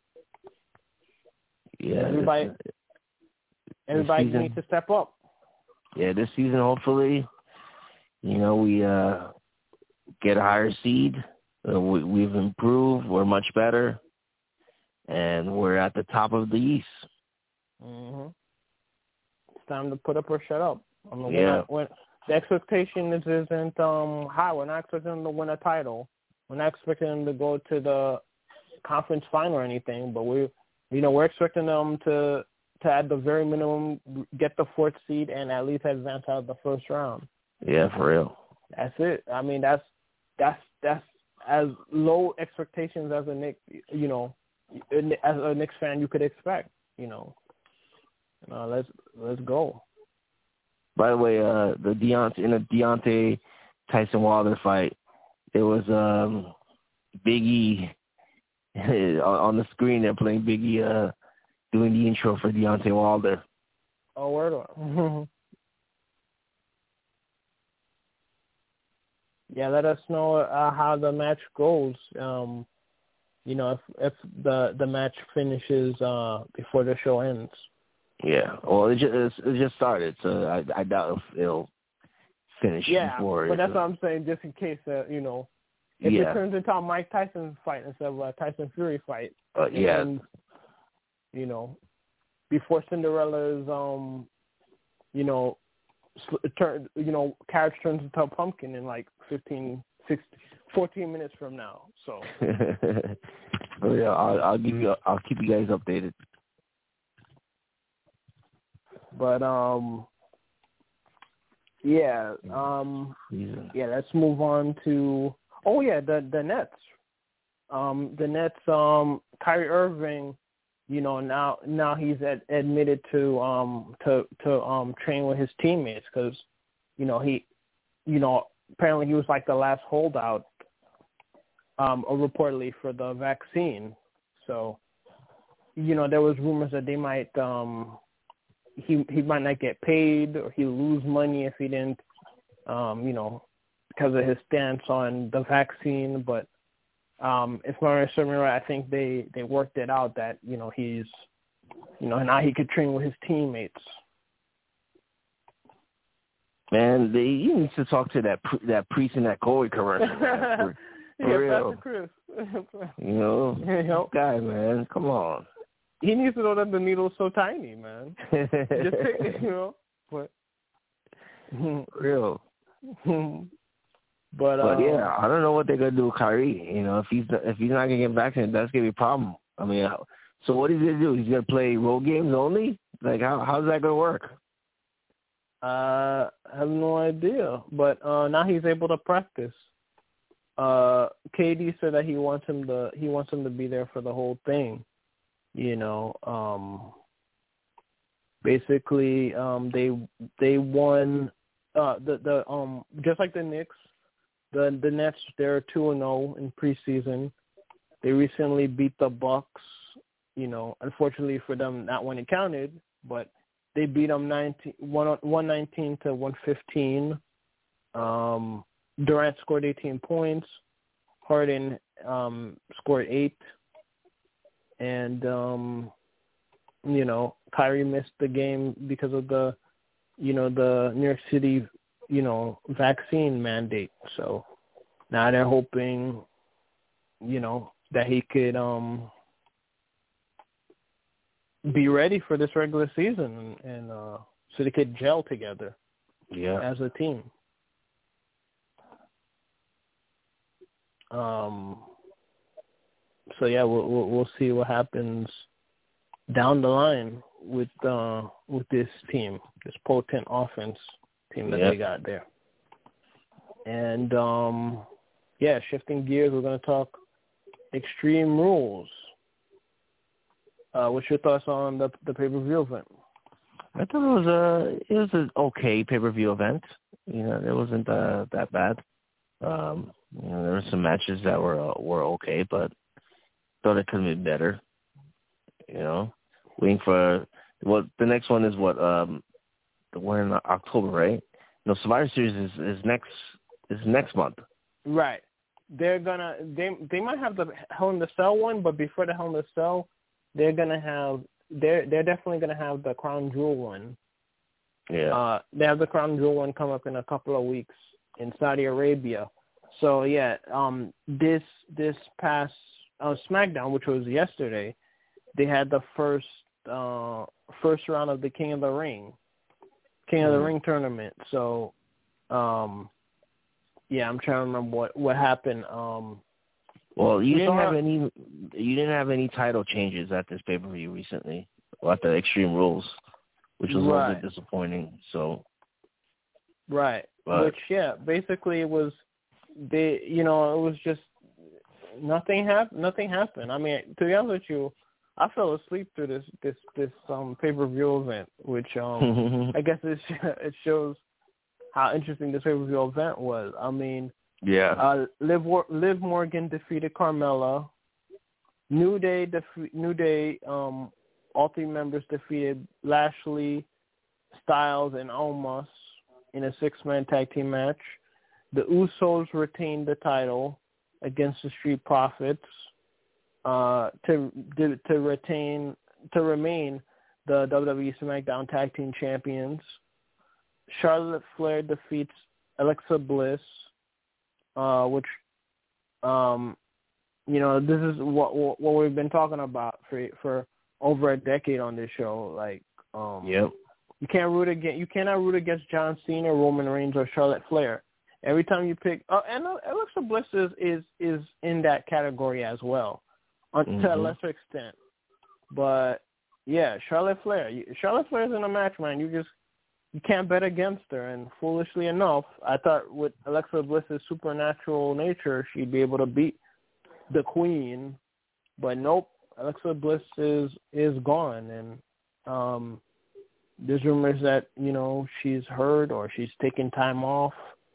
[SPEAKER 3] Yeah,
[SPEAKER 2] everybody,
[SPEAKER 3] this,
[SPEAKER 2] everybody
[SPEAKER 3] this season,
[SPEAKER 2] needs to step up.
[SPEAKER 3] Yeah, this season, hopefully, you know, we uh, get a higher seed. Uh, we, we've improved. We're much better, and we're at the top of the East.
[SPEAKER 2] Mm-hmm. It's time to put up or shut up. I mean,
[SPEAKER 3] yeah.
[SPEAKER 2] We're not, we're, the expectation is, isn't um, high. We're not expecting them to win a title. We're not expecting them to go to the conference final or anything. But we, you know, we're expecting them to, to at the very minimum get the fourth seed and at least advance out of the first round.
[SPEAKER 3] Yeah, for real.
[SPEAKER 2] That's it. I mean, that's that's that's as low expectations as a Knicks, you know, as a Knicks fan you could expect. You know, uh, let's let's go.
[SPEAKER 3] By the way, uh, the Deontay in a Deontay Tyson Wilder fight, it was um, Big E on the screen. They're playing Big E uh, doing the intro for Deontay Wilder.
[SPEAKER 2] Oh, word on. Yeah, let us know uh, how the match goes. Um, you know, if if the the match finishes uh, before the show ends.
[SPEAKER 3] Yeah, well, it just it just started, so I, I doubt if it'll finish
[SPEAKER 2] yeah,
[SPEAKER 3] before.
[SPEAKER 2] Yeah, but that's
[SPEAKER 3] so.
[SPEAKER 2] what I'm saying, just in case, uh, you know, if
[SPEAKER 3] yeah.
[SPEAKER 2] it turns into a Mike Tyson fight instead of a Tyson Fury fight.
[SPEAKER 3] Uh, yeah.
[SPEAKER 2] And, you know, before Cinderella's, um, you know, turn, you know, carriage turns into a pumpkin in like fifteen, sixteen, fourteen minutes from now. So.
[SPEAKER 3] oh, yeah, I'll, I'll give you, I'll keep you guys updated.
[SPEAKER 2] But um, yeah, um, yeah. Let's move on to oh yeah, the the Nets. Um, the Nets. Um, Kyrie Irving. You know now now he's ad- admitted to um to to um train with his teammates because you know he you know apparently he was like the last holdout um reportedly for the vaccine. So you know there was rumors that they might um. He he might not get paid or he'll lose money if he didn't, um, you know, because of his stance on the vaccine. But um, if I'm understanding right, I think they, they worked it out that, you know, he's, you know, now he could train with his teammates.
[SPEAKER 3] Man, they, you need to talk to that that priest in that COVID commercial. Man, for, for
[SPEAKER 2] yeah,
[SPEAKER 3] real.
[SPEAKER 2] Pastor Chris.
[SPEAKER 3] you know,
[SPEAKER 2] yep.
[SPEAKER 3] guy, man, come on.
[SPEAKER 2] He needs to know that the needle's so tiny, man. Just take it, you know. But
[SPEAKER 3] real.
[SPEAKER 2] but,
[SPEAKER 3] but
[SPEAKER 2] uh,
[SPEAKER 3] yeah, I don't know what they're gonna do with Kyrie. You know, if he's if he's not gonna get vaccinated, that's gonna be a problem. I mean, so what is he gonna do? He's gonna play road games only? Like, how how's that gonna work?
[SPEAKER 2] Uh, I have no idea. But uh, now he's able to practice. Uh, K D said that he wants him to he wants him to be there for the whole thing. You know, um, basically, um, they they won uh, the the um just like the Knicks, the the Nets. They're two and zero in preseason. They recently beat the Bucks. You know, unfortunately for them, not when it counted, but they beat them one nineteen to one fifteen. Um, Durant scored eighteen points. Harden um, scored eight. And, um, you know, Kyrie missed the game because of the, you know, the New York City, you know, vaccine mandate. So now they're hoping, you know, that he could um, be ready for this regular season and, and uh, so they could gel together
[SPEAKER 3] yeah.
[SPEAKER 2] as a team. Um. So yeah, we'll, we'll we'll see what happens down the line with uh with this team, this potent offense team that
[SPEAKER 3] yep.
[SPEAKER 2] they got there. And um, yeah, shifting gears, we're gonna talk Extreme Rules. Uh, what's your thoughts on the the pay per view event?
[SPEAKER 3] I thought it was a it was an okay pay per view event. You know, it wasn't uh, that bad. Um, you know, there were some matches that were were okay, but thought it could have been better. You know, waiting for what the next one is. What um, the one in October, right? No, Survivor Series is, is next is next month.
[SPEAKER 2] Right. They're gonna they they might have the Hell in the Cell one, but before the Hell in the Cell, they're gonna have they're they're definitely gonna have the Crown Jewel one.
[SPEAKER 3] Yeah.
[SPEAKER 2] Uh, they have the Crown Jewel one come up in a couple of weeks in Saudi Arabia. So yeah, um, this this past uh, SmackDown, which was yesterday, they had the first uh, first round of the King of the Ring, King of the Ring tournament. So, um, yeah, I'm trying to remember what what happened. Um,
[SPEAKER 3] well, you didn't
[SPEAKER 2] saw,
[SPEAKER 3] have any you didn't have any title changes at this pay per view recently, or at the Extreme Rules, which was
[SPEAKER 2] right.
[SPEAKER 3] a little bit disappointing. So,
[SPEAKER 2] right,
[SPEAKER 3] but,
[SPEAKER 2] which yeah, basically it was they, you know, it was just nothing happened. Nothing happened. I mean, to be honest with you, I fell asleep through this this this um pay per view event, which um I guess it it shows how interesting this pay per view event was. I mean,
[SPEAKER 3] yeah,
[SPEAKER 2] uh, Liv Liv Morgan defeated Carmella. New Day defe- New Day um all three members defeated Lashley, Styles, and Omos in a six man tag team match. The Usos retained the title against the Street Profits uh, to, to to retain to remain the W W E SmackDown Tag Team Champions. Charlotte Flair defeats Alexa Bliss, uh, which um, you know this is what what we've been talking about for for over a decade on this show. Like, um,
[SPEAKER 3] yep.
[SPEAKER 2] you can't root against you cannot root against John Cena, Roman Reigns, or Charlotte Flair. Every time you pick, uh, and Alexa Bliss is, is, is in that category as well, on,
[SPEAKER 3] mm-hmm.
[SPEAKER 2] to a lesser extent. But yeah, Charlotte Flair. Charlotte Flair is in a match, man. You just you can't bet against her. And foolishly enough, I thought with Alexa Bliss's supernatural nature, she'd be able to beat the Queen. But nope, Alexa Bliss is is gone, and um, there's rumors that you know she's hurt or she's taking time off.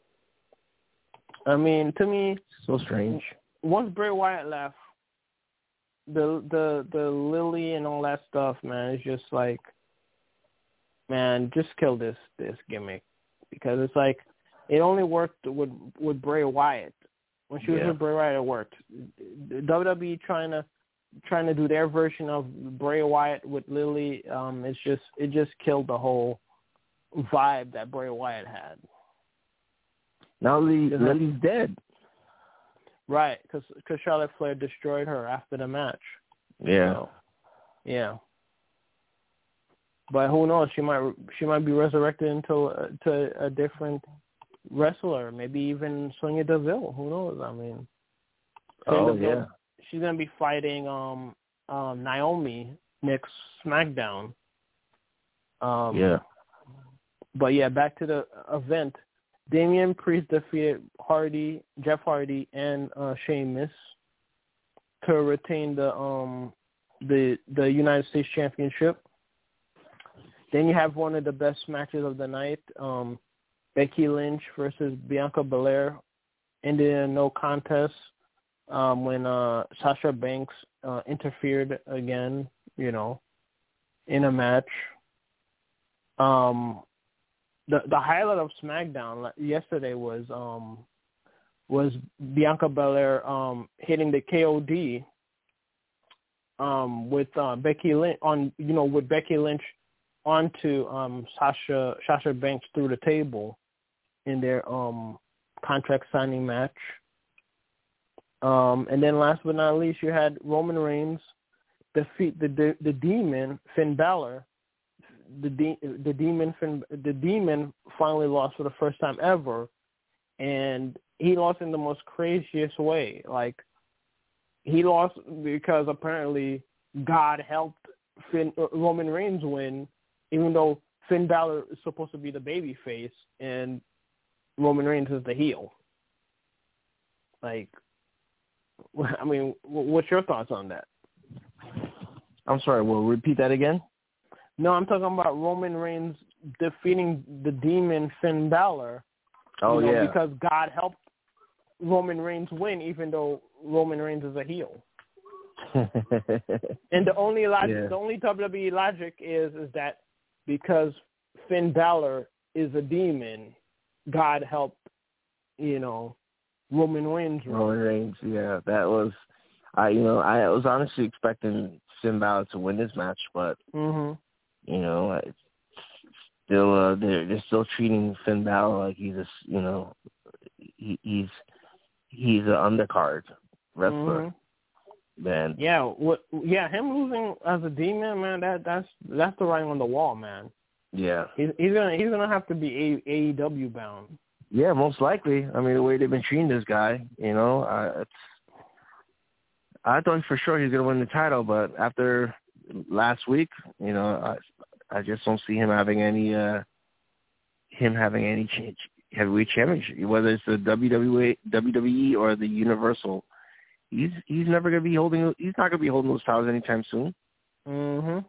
[SPEAKER 2] I mean, to me,
[SPEAKER 3] so strange.
[SPEAKER 2] Once Bray Wyatt left, the the the Lily and all that stuff, man, it's just like, man, just kill this this gimmick, because it's like it only worked with with Bray Wyatt. When she was
[SPEAKER 3] yeah.
[SPEAKER 2] with Bray Wyatt, it worked. W W E trying to trying to do their version of Bray Wyatt with Lily, um, it's just it just killed the whole vibe that Bray Wyatt had.
[SPEAKER 3] Now Lily's dead.
[SPEAKER 2] Right, because Charlotte Flair destroyed her after the match.
[SPEAKER 3] Yeah.
[SPEAKER 2] So, yeah. But who knows? She might she might be resurrected into uh, to a different wrestler, maybe even Sonya Deville. Who knows? I mean,
[SPEAKER 3] oh
[SPEAKER 2] Deville,
[SPEAKER 3] yeah,
[SPEAKER 2] she's gonna be fighting um, um Naomi next SmackDown. Um,
[SPEAKER 3] yeah.
[SPEAKER 2] But yeah, back to the event. Damian Priest defeated Hardy, Jeff Hardy, and uh, Sheamus to retain the um the the United States Championship. Then you have one of the best matches of the night, um, Becky Lynch versus Bianca Belair, ended in a no contest um, when uh, Sasha Banks uh, interfered again, you know, in a match. um, the the highlight of SmackDown yesterday was um was Bianca Belair um hitting the K O D um with uh, Becky Lynch on you know with Becky Lynch onto um Sasha Sasha Banks through the table in their um contract signing match. Um, and then last but not least, you had Roman Reigns defeat the the, the demon Finn Balor. The de- the demon Finn, the demon finally lost for the first time ever, and he lost in the most craziest way. Like he lost because apparently God helped Finn, uh, Roman Reigns win, even though Finn Balor is supposed to be the baby face and Roman Reigns is the heel. Like, I mean, what's your thoughts on that?
[SPEAKER 3] I'm sorry, we'll repeat that again?
[SPEAKER 2] No, I'm talking about Roman Reigns defeating the demon Finn Balor.
[SPEAKER 3] Oh,
[SPEAKER 2] you know,
[SPEAKER 3] yeah.
[SPEAKER 2] Because God helped Roman Reigns win, even though Roman Reigns is a heel. And the only logic,
[SPEAKER 3] yeah.
[SPEAKER 2] the only W W E logic is is that because Finn Balor is a demon, God helped, you know, Roman Reigns.
[SPEAKER 3] Roman Reigns, yeah, that was, I you know, I was honestly expecting Finn Balor to win this match, but
[SPEAKER 2] mm-hmm.
[SPEAKER 3] you know, it's still uh, they're they're still treating Finn Balor like he's a, you know, he, he's he's an undercard wrestler.
[SPEAKER 2] Mm-hmm.
[SPEAKER 3] Man,
[SPEAKER 2] yeah, what? Yeah, him losing as a demon, man, that that's that's the writing on the wall, man.
[SPEAKER 3] Yeah,
[SPEAKER 2] he's he's gonna he's gonna have to be A E W bound.
[SPEAKER 3] Yeah, most likely. I mean, the way they've been treating this guy, you know, I, it's, I thought for sure he's going to win the title, but after last week, you know, I, I just don't see him having any, uh, him having any change, heavyweight championship, whether it's the W W E, W W E or the Universal. He's he's never going to be holding. He's not going to be holding those titles anytime soon.
[SPEAKER 2] Mhm.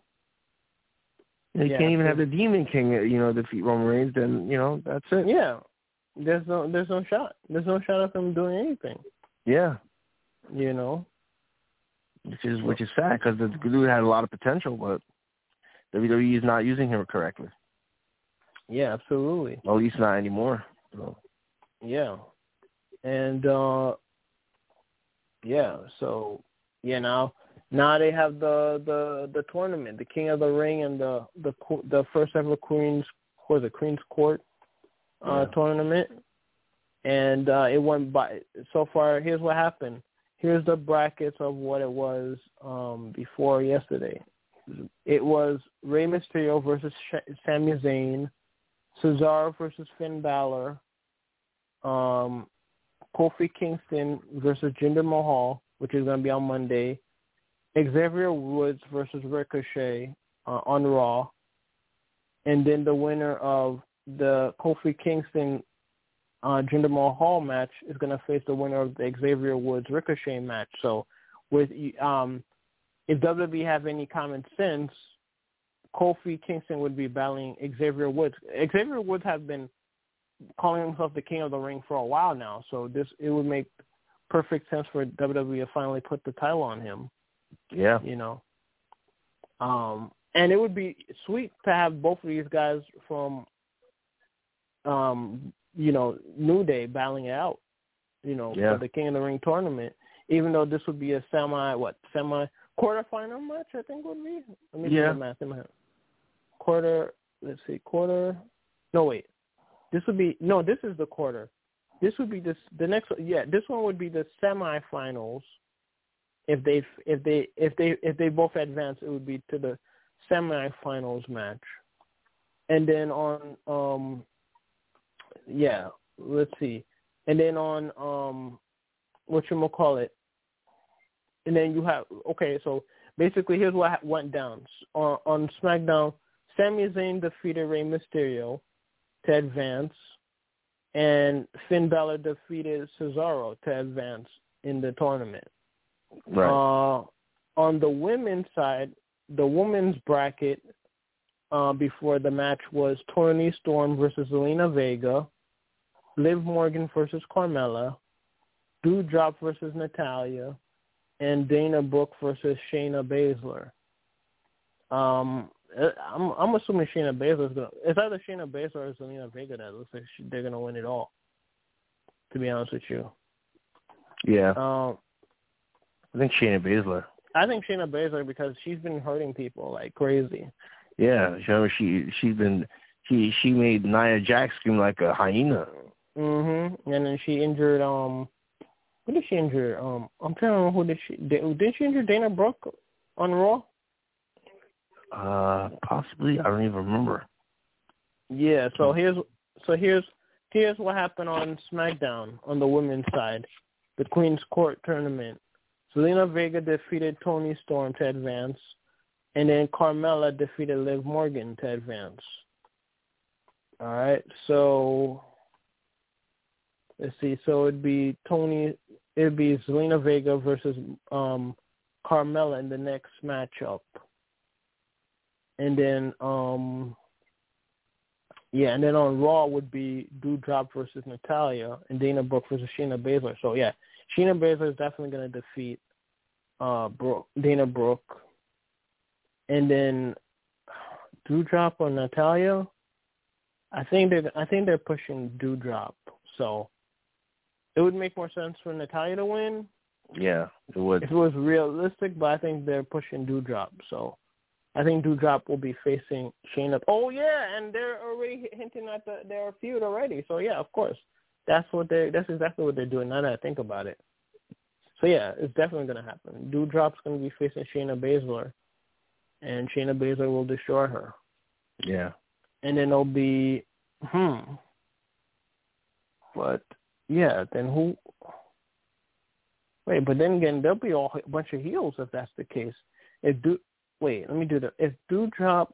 [SPEAKER 3] He
[SPEAKER 2] yeah,
[SPEAKER 3] can't even
[SPEAKER 2] so,
[SPEAKER 3] have the Demon King, you know, defeat Roman Reigns. Then you know that's it.
[SPEAKER 2] Yeah. There's no, there's no shot. There's no shot of him doing anything.
[SPEAKER 3] Yeah,
[SPEAKER 2] you know,
[SPEAKER 3] which is which is sad because the dude had a lot of potential, but W W E is not using him correctly.
[SPEAKER 2] Yeah, absolutely.
[SPEAKER 3] At least not anymore. So.
[SPEAKER 2] Yeah, and uh, yeah, so yeah now now they have the, the, the tournament, the King of the Ring and the the the first ever Queen's or the Queen's Court. Uh,
[SPEAKER 3] yeah.
[SPEAKER 2] tournament, and uh, it went by. So far, here's what happened. Here's the brackets of what it was um, before yesterday. It was Rey Mysterio versus Sami Zayn, Cesaro versus Finn Balor, um, Kofi Kingston versus Jinder Mahal, which is going to be on Monday, Xavier Woods versus Ricochet uh, on Raw, and then the winner of the Kofi Kingston uh, Jinder Mahal match is going to face the winner of the Xavier Woods Ricochet match. So, with um, if W W E have any common sense, Kofi Kingston would be battling Xavier Woods. Xavier Woods has been calling himself the King of the Ring for a while now, so this it would make perfect sense for W W E to finally put the title on him.
[SPEAKER 3] Yeah,
[SPEAKER 2] you know. Um, and it would be sweet to have both of these guys from. Um, you know, New Day battling it out, you know,
[SPEAKER 3] yeah.
[SPEAKER 2] for the King of the Ring tournament. Even though this would be a semi, what semi quarterfinal match, I think would be. Let me
[SPEAKER 3] yeah.
[SPEAKER 2] do the math in my head. Quarter. Let's see, quarter. No, wait. This would be no. This is the quarter. This would be this. The next. Yeah, this one would be the semifinals. If they if they if they if they both advance, it would be to the semifinals match, and then on um. Yeah, let's see. And then on, um, whatchamacallit, and then you have, okay, so basically here's what went down. On, on SmackDown, Sami Zayn defeated Rey Mysterio to advance, and Finn Balor defeated Cesaro to advance in the tournament.
[SPEAKER 3] Right.
[SPEAKER 2] Uh, on the women's side, the women's bracket uh, before the match was Toni Storm versus Zelina Vega, Liv Morgan versus Carmella, Doudrop versus Natalya, and Dana Brooke versus Shayna Baszler. Um, uh, I'm I'm assuming Shayna Baszler is gonna. It's either Shayna Baszler or Zelina Vega that looks like she, they're gonna win it all. To be honest with you.
[SPEAKER 3] Yeah.
[SPEAKER 2] Um,
[SPEAKER 3] I think Shayna Baszler.
[SPEAKER 2] I think Shayna Baszler because she's been hurting people like crazy.
[SPEAKER 3] Yeah, she she's been she she made Nia Jax scream like a hyena.
[SPEAKER 2] Mhm. And then she injured um. Who did she injure? Um, I'm trying to remember who did she did, did she injure Dana Brooke on Raw?
[SPEAKER 3] Uh, possibly. I don't even remember.
[SPEAKER 2] Yeah. So here's so here's here's what happened on SmackDown on the women's side, the Queen's Court tournament. Zelina Vega defeated Toni Storm to advance, and then Carmella defeated Liv Morgan to advance. All right. So let's see. So it'd be Tony. It'd be Zelina Vega versus um, Carmella in the next matchup. And then, um, yeah, and then on Raw would be Doudrop versus Natalya and Dana Brooke versus Shayna Baszler. So, yeah, Shayna Baszler is definitely going to defeat uh, Brooke, Dana Brooke. And then Doudrop or Natalya, I think they're, I think they're pushing Doudrop. So it would make more sense for Natalya to win.
[SPEAKER 3] Yeah, it would.
[SPEAKER 2] If it was realistic, but I think they're pushing Doudrop. So I think Doudrop will be facing Shayna. Oh, yeah, and they're already hinting at the, their feud already. So, yeah, of course. That's what they. That's exactly what they're doing now that I think about it. So, yeah, it's definitely going to happen. Doudrop's going to be facing Shayna Baszler, and Shayna Baszler will destroy her.
[SPEAKER 3] Yeah.
[SPEAKER 2] And then it'll be, hmm. But, yeah, then who? Wait, but then again, there'll be all, a bunch of heels if that's the case. If Do, wait, let me do that. If Doudrop,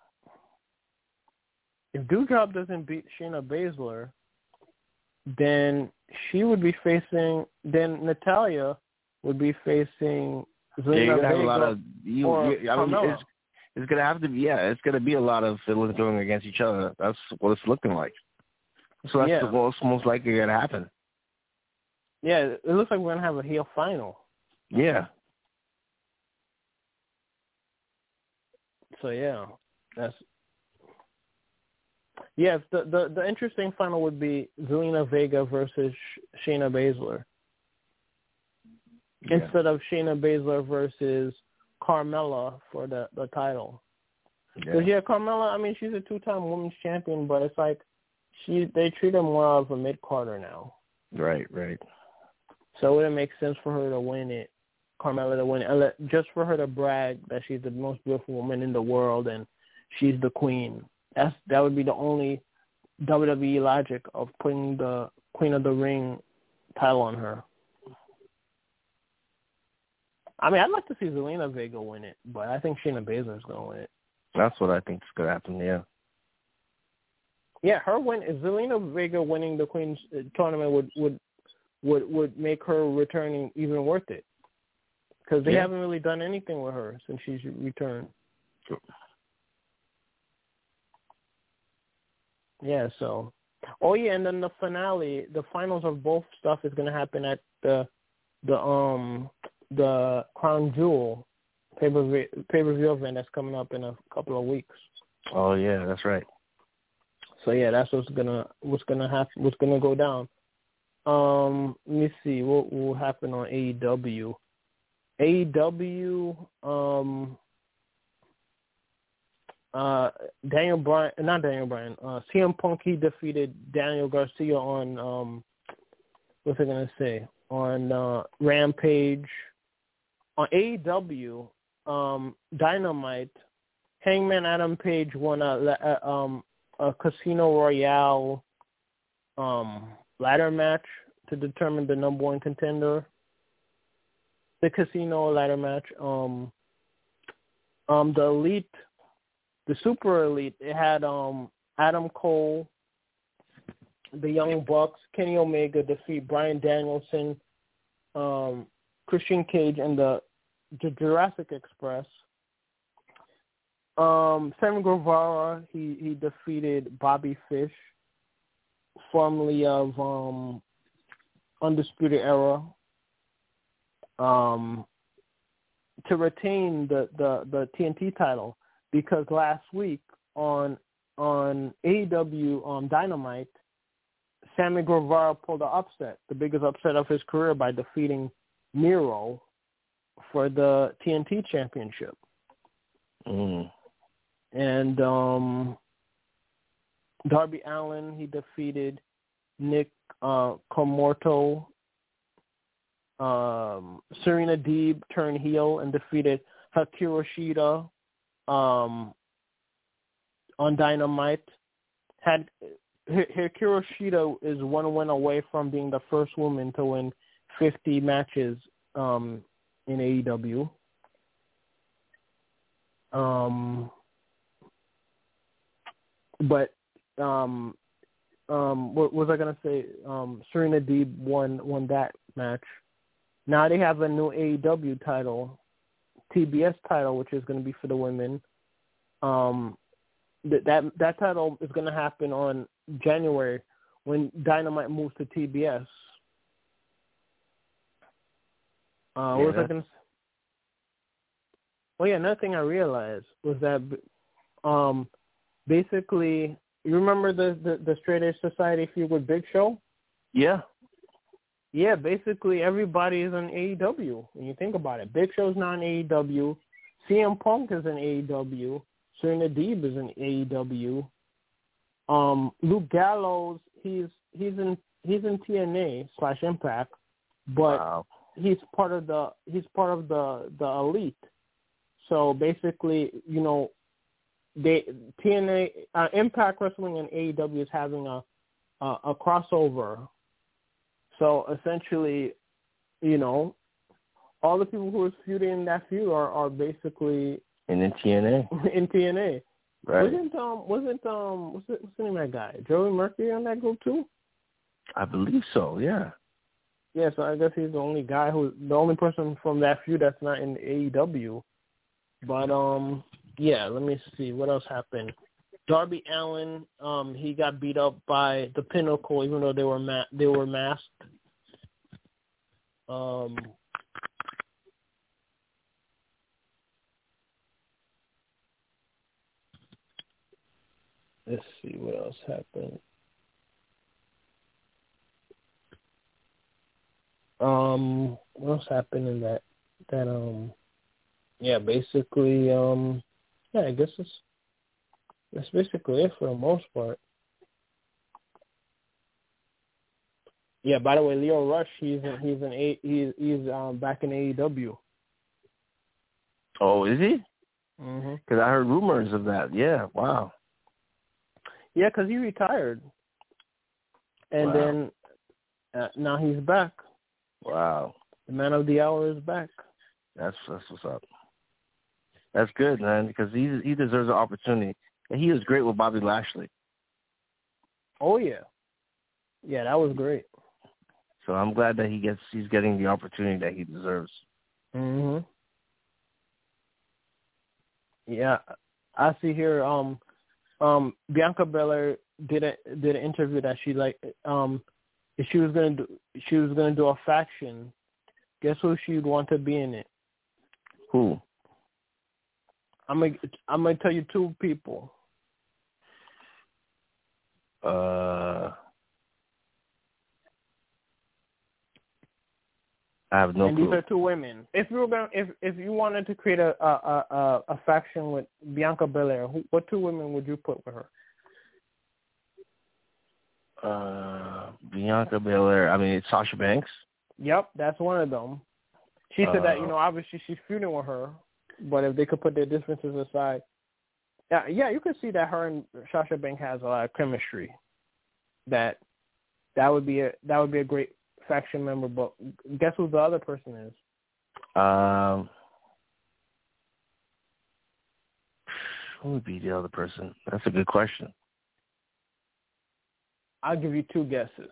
[SPEAKER 2] if Doudrop doesn't beat Shayna Baszler, then she would be facing, then Natalya would be facing Zelina
[SPEAKER 3] yeah,
[SPEAKER 2] Vega
[SPEAKER 3] a lot of, you,
[SPEAKER 2] or
[SPEAKER 3] you, I mean,
[SPEAKER 2] Carmella.
[SPEAKER 3] it's, it's going to have to be, yeah, it's going to be a lot of fiddling going against each other. That's what it's looking like. So that's
[SPEAKER 2] yeah.
[SPEAKER 3] what's most likely going to happen.
[SPEAKER 2] Yeah, it looks like we're going to have a heel final.
[SPEAKER 3] Yeah.
[SPEAKER 2] So, yeah, that's... Yes, the, the, the interesting final would be Zelina Vega versus Shayna Baszler.
[SPEAKER 3] Yeah.
[SPEAKER 2] Instead of Shayna Baszler versus Carmella for the, the title. Because, yeah. yeah, Carmella, I mean, she's a two-time women's champion, but it's like she they treat her more of a mid-carder now.
[SPEAKER 3] Right, right.
[SPEAKER 2] So it wouldn't make sense for her to win it, Carmella to win it, just for her to brag that she's the most beautiful woman in the world and she's the queen. That's That would be the only W W E logic of putting the Queen of the Ring title on her. I mean, I'd like to see Zelina Vega win it, but I think Shayna Baszler is going to win it.
[SPEAKER 3] That's what I think is going to happen, yeah.
[SPEAKER 2] Yeah, her win, Zelina Vega winning the Queen's tournament would, would, would, would make her returning even worth it. Because they yeah. haven't really done anything with her since she's returned.
[SPEAKER 3] Sure.
[SPEAKER 2] Yeah, so. Oh, yeah, and then the finale, the finals of both stuff is going to happen at the the um the Crown Jewel pay-per-view, pay-per-view event that's coming up in a couple of weeks.
[SPEAKER 3] Oh, yeah, that's right.
[SPEAKER 2] So, yeah, that's what's going to what's gonna happen, what's going to go down. Um, let me see what will happen on A E W. A E W, um, uh, Daniel Bryan, not Daniel Bryan, uh, C M Punk, he defeated Daniel Garcia on, um, what's I going to say, on uh, Rampage. On A E W, um, Dynamite, Hangman Adam Page won a, a, um, a Casino Royale um, ladder match to determine the number one contender. The Casino ladder match. Um, um, the Elite, the Super Elite, it had um, Adam Cole, the Young Bucks, Kenny Omega defeat Bryan Danielson, um, Christian Cage, and the, the Jurassic Express. Um, Sammy Guevara, he, he defeated Bobby Fish, formerly of um, Undisputed Era, um, to retain the, the, the T N T title. because last week on on A E W um, Dynamite, Sammy Guevara pulled an upset, the biggest upset of his career, by defeating Miro for the T N T Championship.
[SPEAKER 3] Mm.
[SPEAKER 2] And um, Darby Allin, he defeated Nick uh, Comorto. Um, Serena Deeb turned heel and defeated Hikaru Shida um, on Dynamite. Had Hikaru Shida is one win away from being the first woman to win fifty matches um, in A E W. Um, but um, um, what was I gonna say? Um, Serena Deeb won won that match. Now they have a new A E W title, T B S title, which is going to be for the women. Um, th- that that title is going to happen on January when Dynamite moves to T B S. Uh,
[SPEAKER 3] yeah,
[SPEAKER 2] what was I going to say? Well, yeah, another thing I realized was that um, basically, you remember the, the, the Straight Edge Society feud with Big Show?
[SPEAKER 3] Yeah.
[SPEAKER 2] Yeah, basically everybody is in A E W when you think about it. Big Show's not in A E W. C M Punk is in A E W. Serena Deeb is in A E W. Um, Luke Gallows, he's he's in he's in T N A slash Impact, but
[SPEAKER 3] wow.
[SPEAKER 2] he's part of the he's part of the, the Elite. So basically, you know, they T N A uh, Impact Wrestling and A E W is having a a, a crossover. So essentially, you know, all the people who are feuding in that feud are, are basically
[SPEAKER 3] and in T N A.
[SPEAKER 2] in T N A.
[SPEAKER 3] Right.
[SPEAKER 2] Wasn't um wasn't um what's the, what's the name of that guy? Joey Mercury on that group too?
[SPEAKER 3] I believe so. Yeah.
[SPEAKER 2] Yeah, so I guess he's the only guy who the only person from that feud that's not in A E W. But um yeah, let me see what else happened. Darby Allin, um, he got beat up by the Pinnacle, even though they were ma- they were masked. Um, let's see what else happened. Um, what else happened in that? That um, yeah, basically, um, yeah, I guess it's that's basically it for the most part. Yeah. By the way, Leo Rush, he's in, he's in a, he's he's um back in A E W.
[SPEAKER 3] Oh, is he?
[SPEAKER 2] Mm-hmm.
[SPEAKER 3] Because I heard rumors of that. Yeah. Wow.
[SPEAKER 2] Yeah, because he retired, and
[SPEAKER 3] wow.
[SPEAKER 2] then uh, now he's back.
[SPEAKER 3] Wow.
[SPEAKER 2] The man of the hour is back.
[SPEAKER 3] That's that's what's up. That's good, man, because he he deserves an opportunity. And he was great with Bobby Lashley.
[SPEAKER 2] Oh yeah, yeah, that was great.
[SPEAKER 3] So I'm glad that he gets he's getting the opportunity that he deserves.
[SPEAKER 2] Mhm. Yeah, I see here. Um, um, Bianca Belair did a did an interview that she like. Um, if she was gonna do she was gonna do a faction. Guess who she'd want to be in it?
[SPEAKER 3] Who?
[SPEAKER 2] I'm gonna I'm gonna tell you two people.
[SPEAKER 3] Uh, I have no
[SPEAKER 2] and
[SPEAKER 3] clue.
[SPEAKER 2] these are two women. If you were gonna, if if you wanted to create a a a, a faction with Bianca Belair, who, what two women would you put with her?
[SPEAKER 3] Uh, Bianca Belair. I mean, it's Sasha Banks.
[SPEAKER 2] Yep, that's one of them. She said
[SPEAKER 3] uh,
[SPEAKER 2] that, you know, obviously she's feuding with her, but if they could put their differences aside, yeah, yeah, you could see that her and Sasha Banks has a lot of chemistry. That that would be a that would be a great faction member. But guess who the other person is?
[SPEAKER 3] Um, who would be the other person? That's a good question.
[SPEAKER 2] I'll give you two guesses.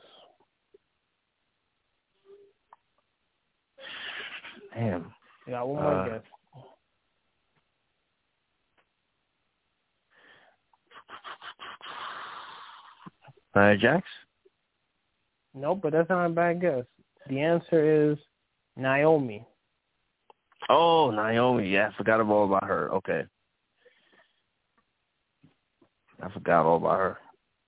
[SPEAKER 3] Damn.
[SPEAKER 2] You got one more
[SPEAKER 3] uh,
[SPEAKER 2] guess.
[SPEAKER 3] Nia Jax?
[SPEAKER 2] Nope, but that's not a bad guess. The answer is Naomi.
[SPEAKER 3] Oh, Naomi. Yeah, I forgot all about her. Okay. I forgot all about her.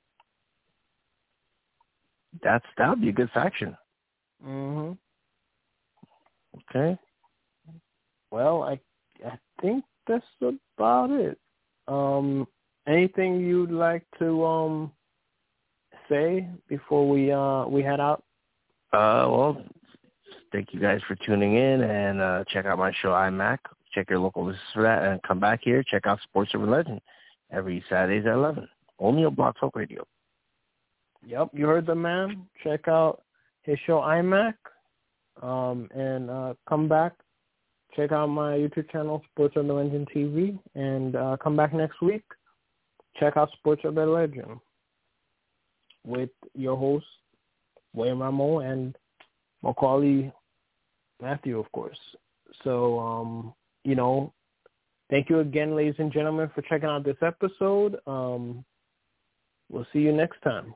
[SPEAKER 3] That's that would be a good faction.
[SPEAKER 2] Mhm.
[SPEAKER 3] Okay.
[SPEAKER 2] Well, I I think that's about it. Um, anything you'd like to um say before we uh we head out?
[SPEAKER 3] Uh, well, thank you guys for tuning in, and uh, check out my show iMac. Check your local lists for that, and come back here. Check out Sports Over Legend every Saturdays at eleven. Only on Blog Talk Radio.
[SPEAKER 2] Yep, you heard the man. Check out his show iMac, um, and uh, come back. Check out my YouTube channel, Sports Over Legend T V, and uh, come back next week. Check out Sports Over Legend with your hosts, William Ramo and Macaulay Matthew, of course. So, um, you know, thank you again, ladies and gentlemen, for checking out this episode. Um, we'll see you next time.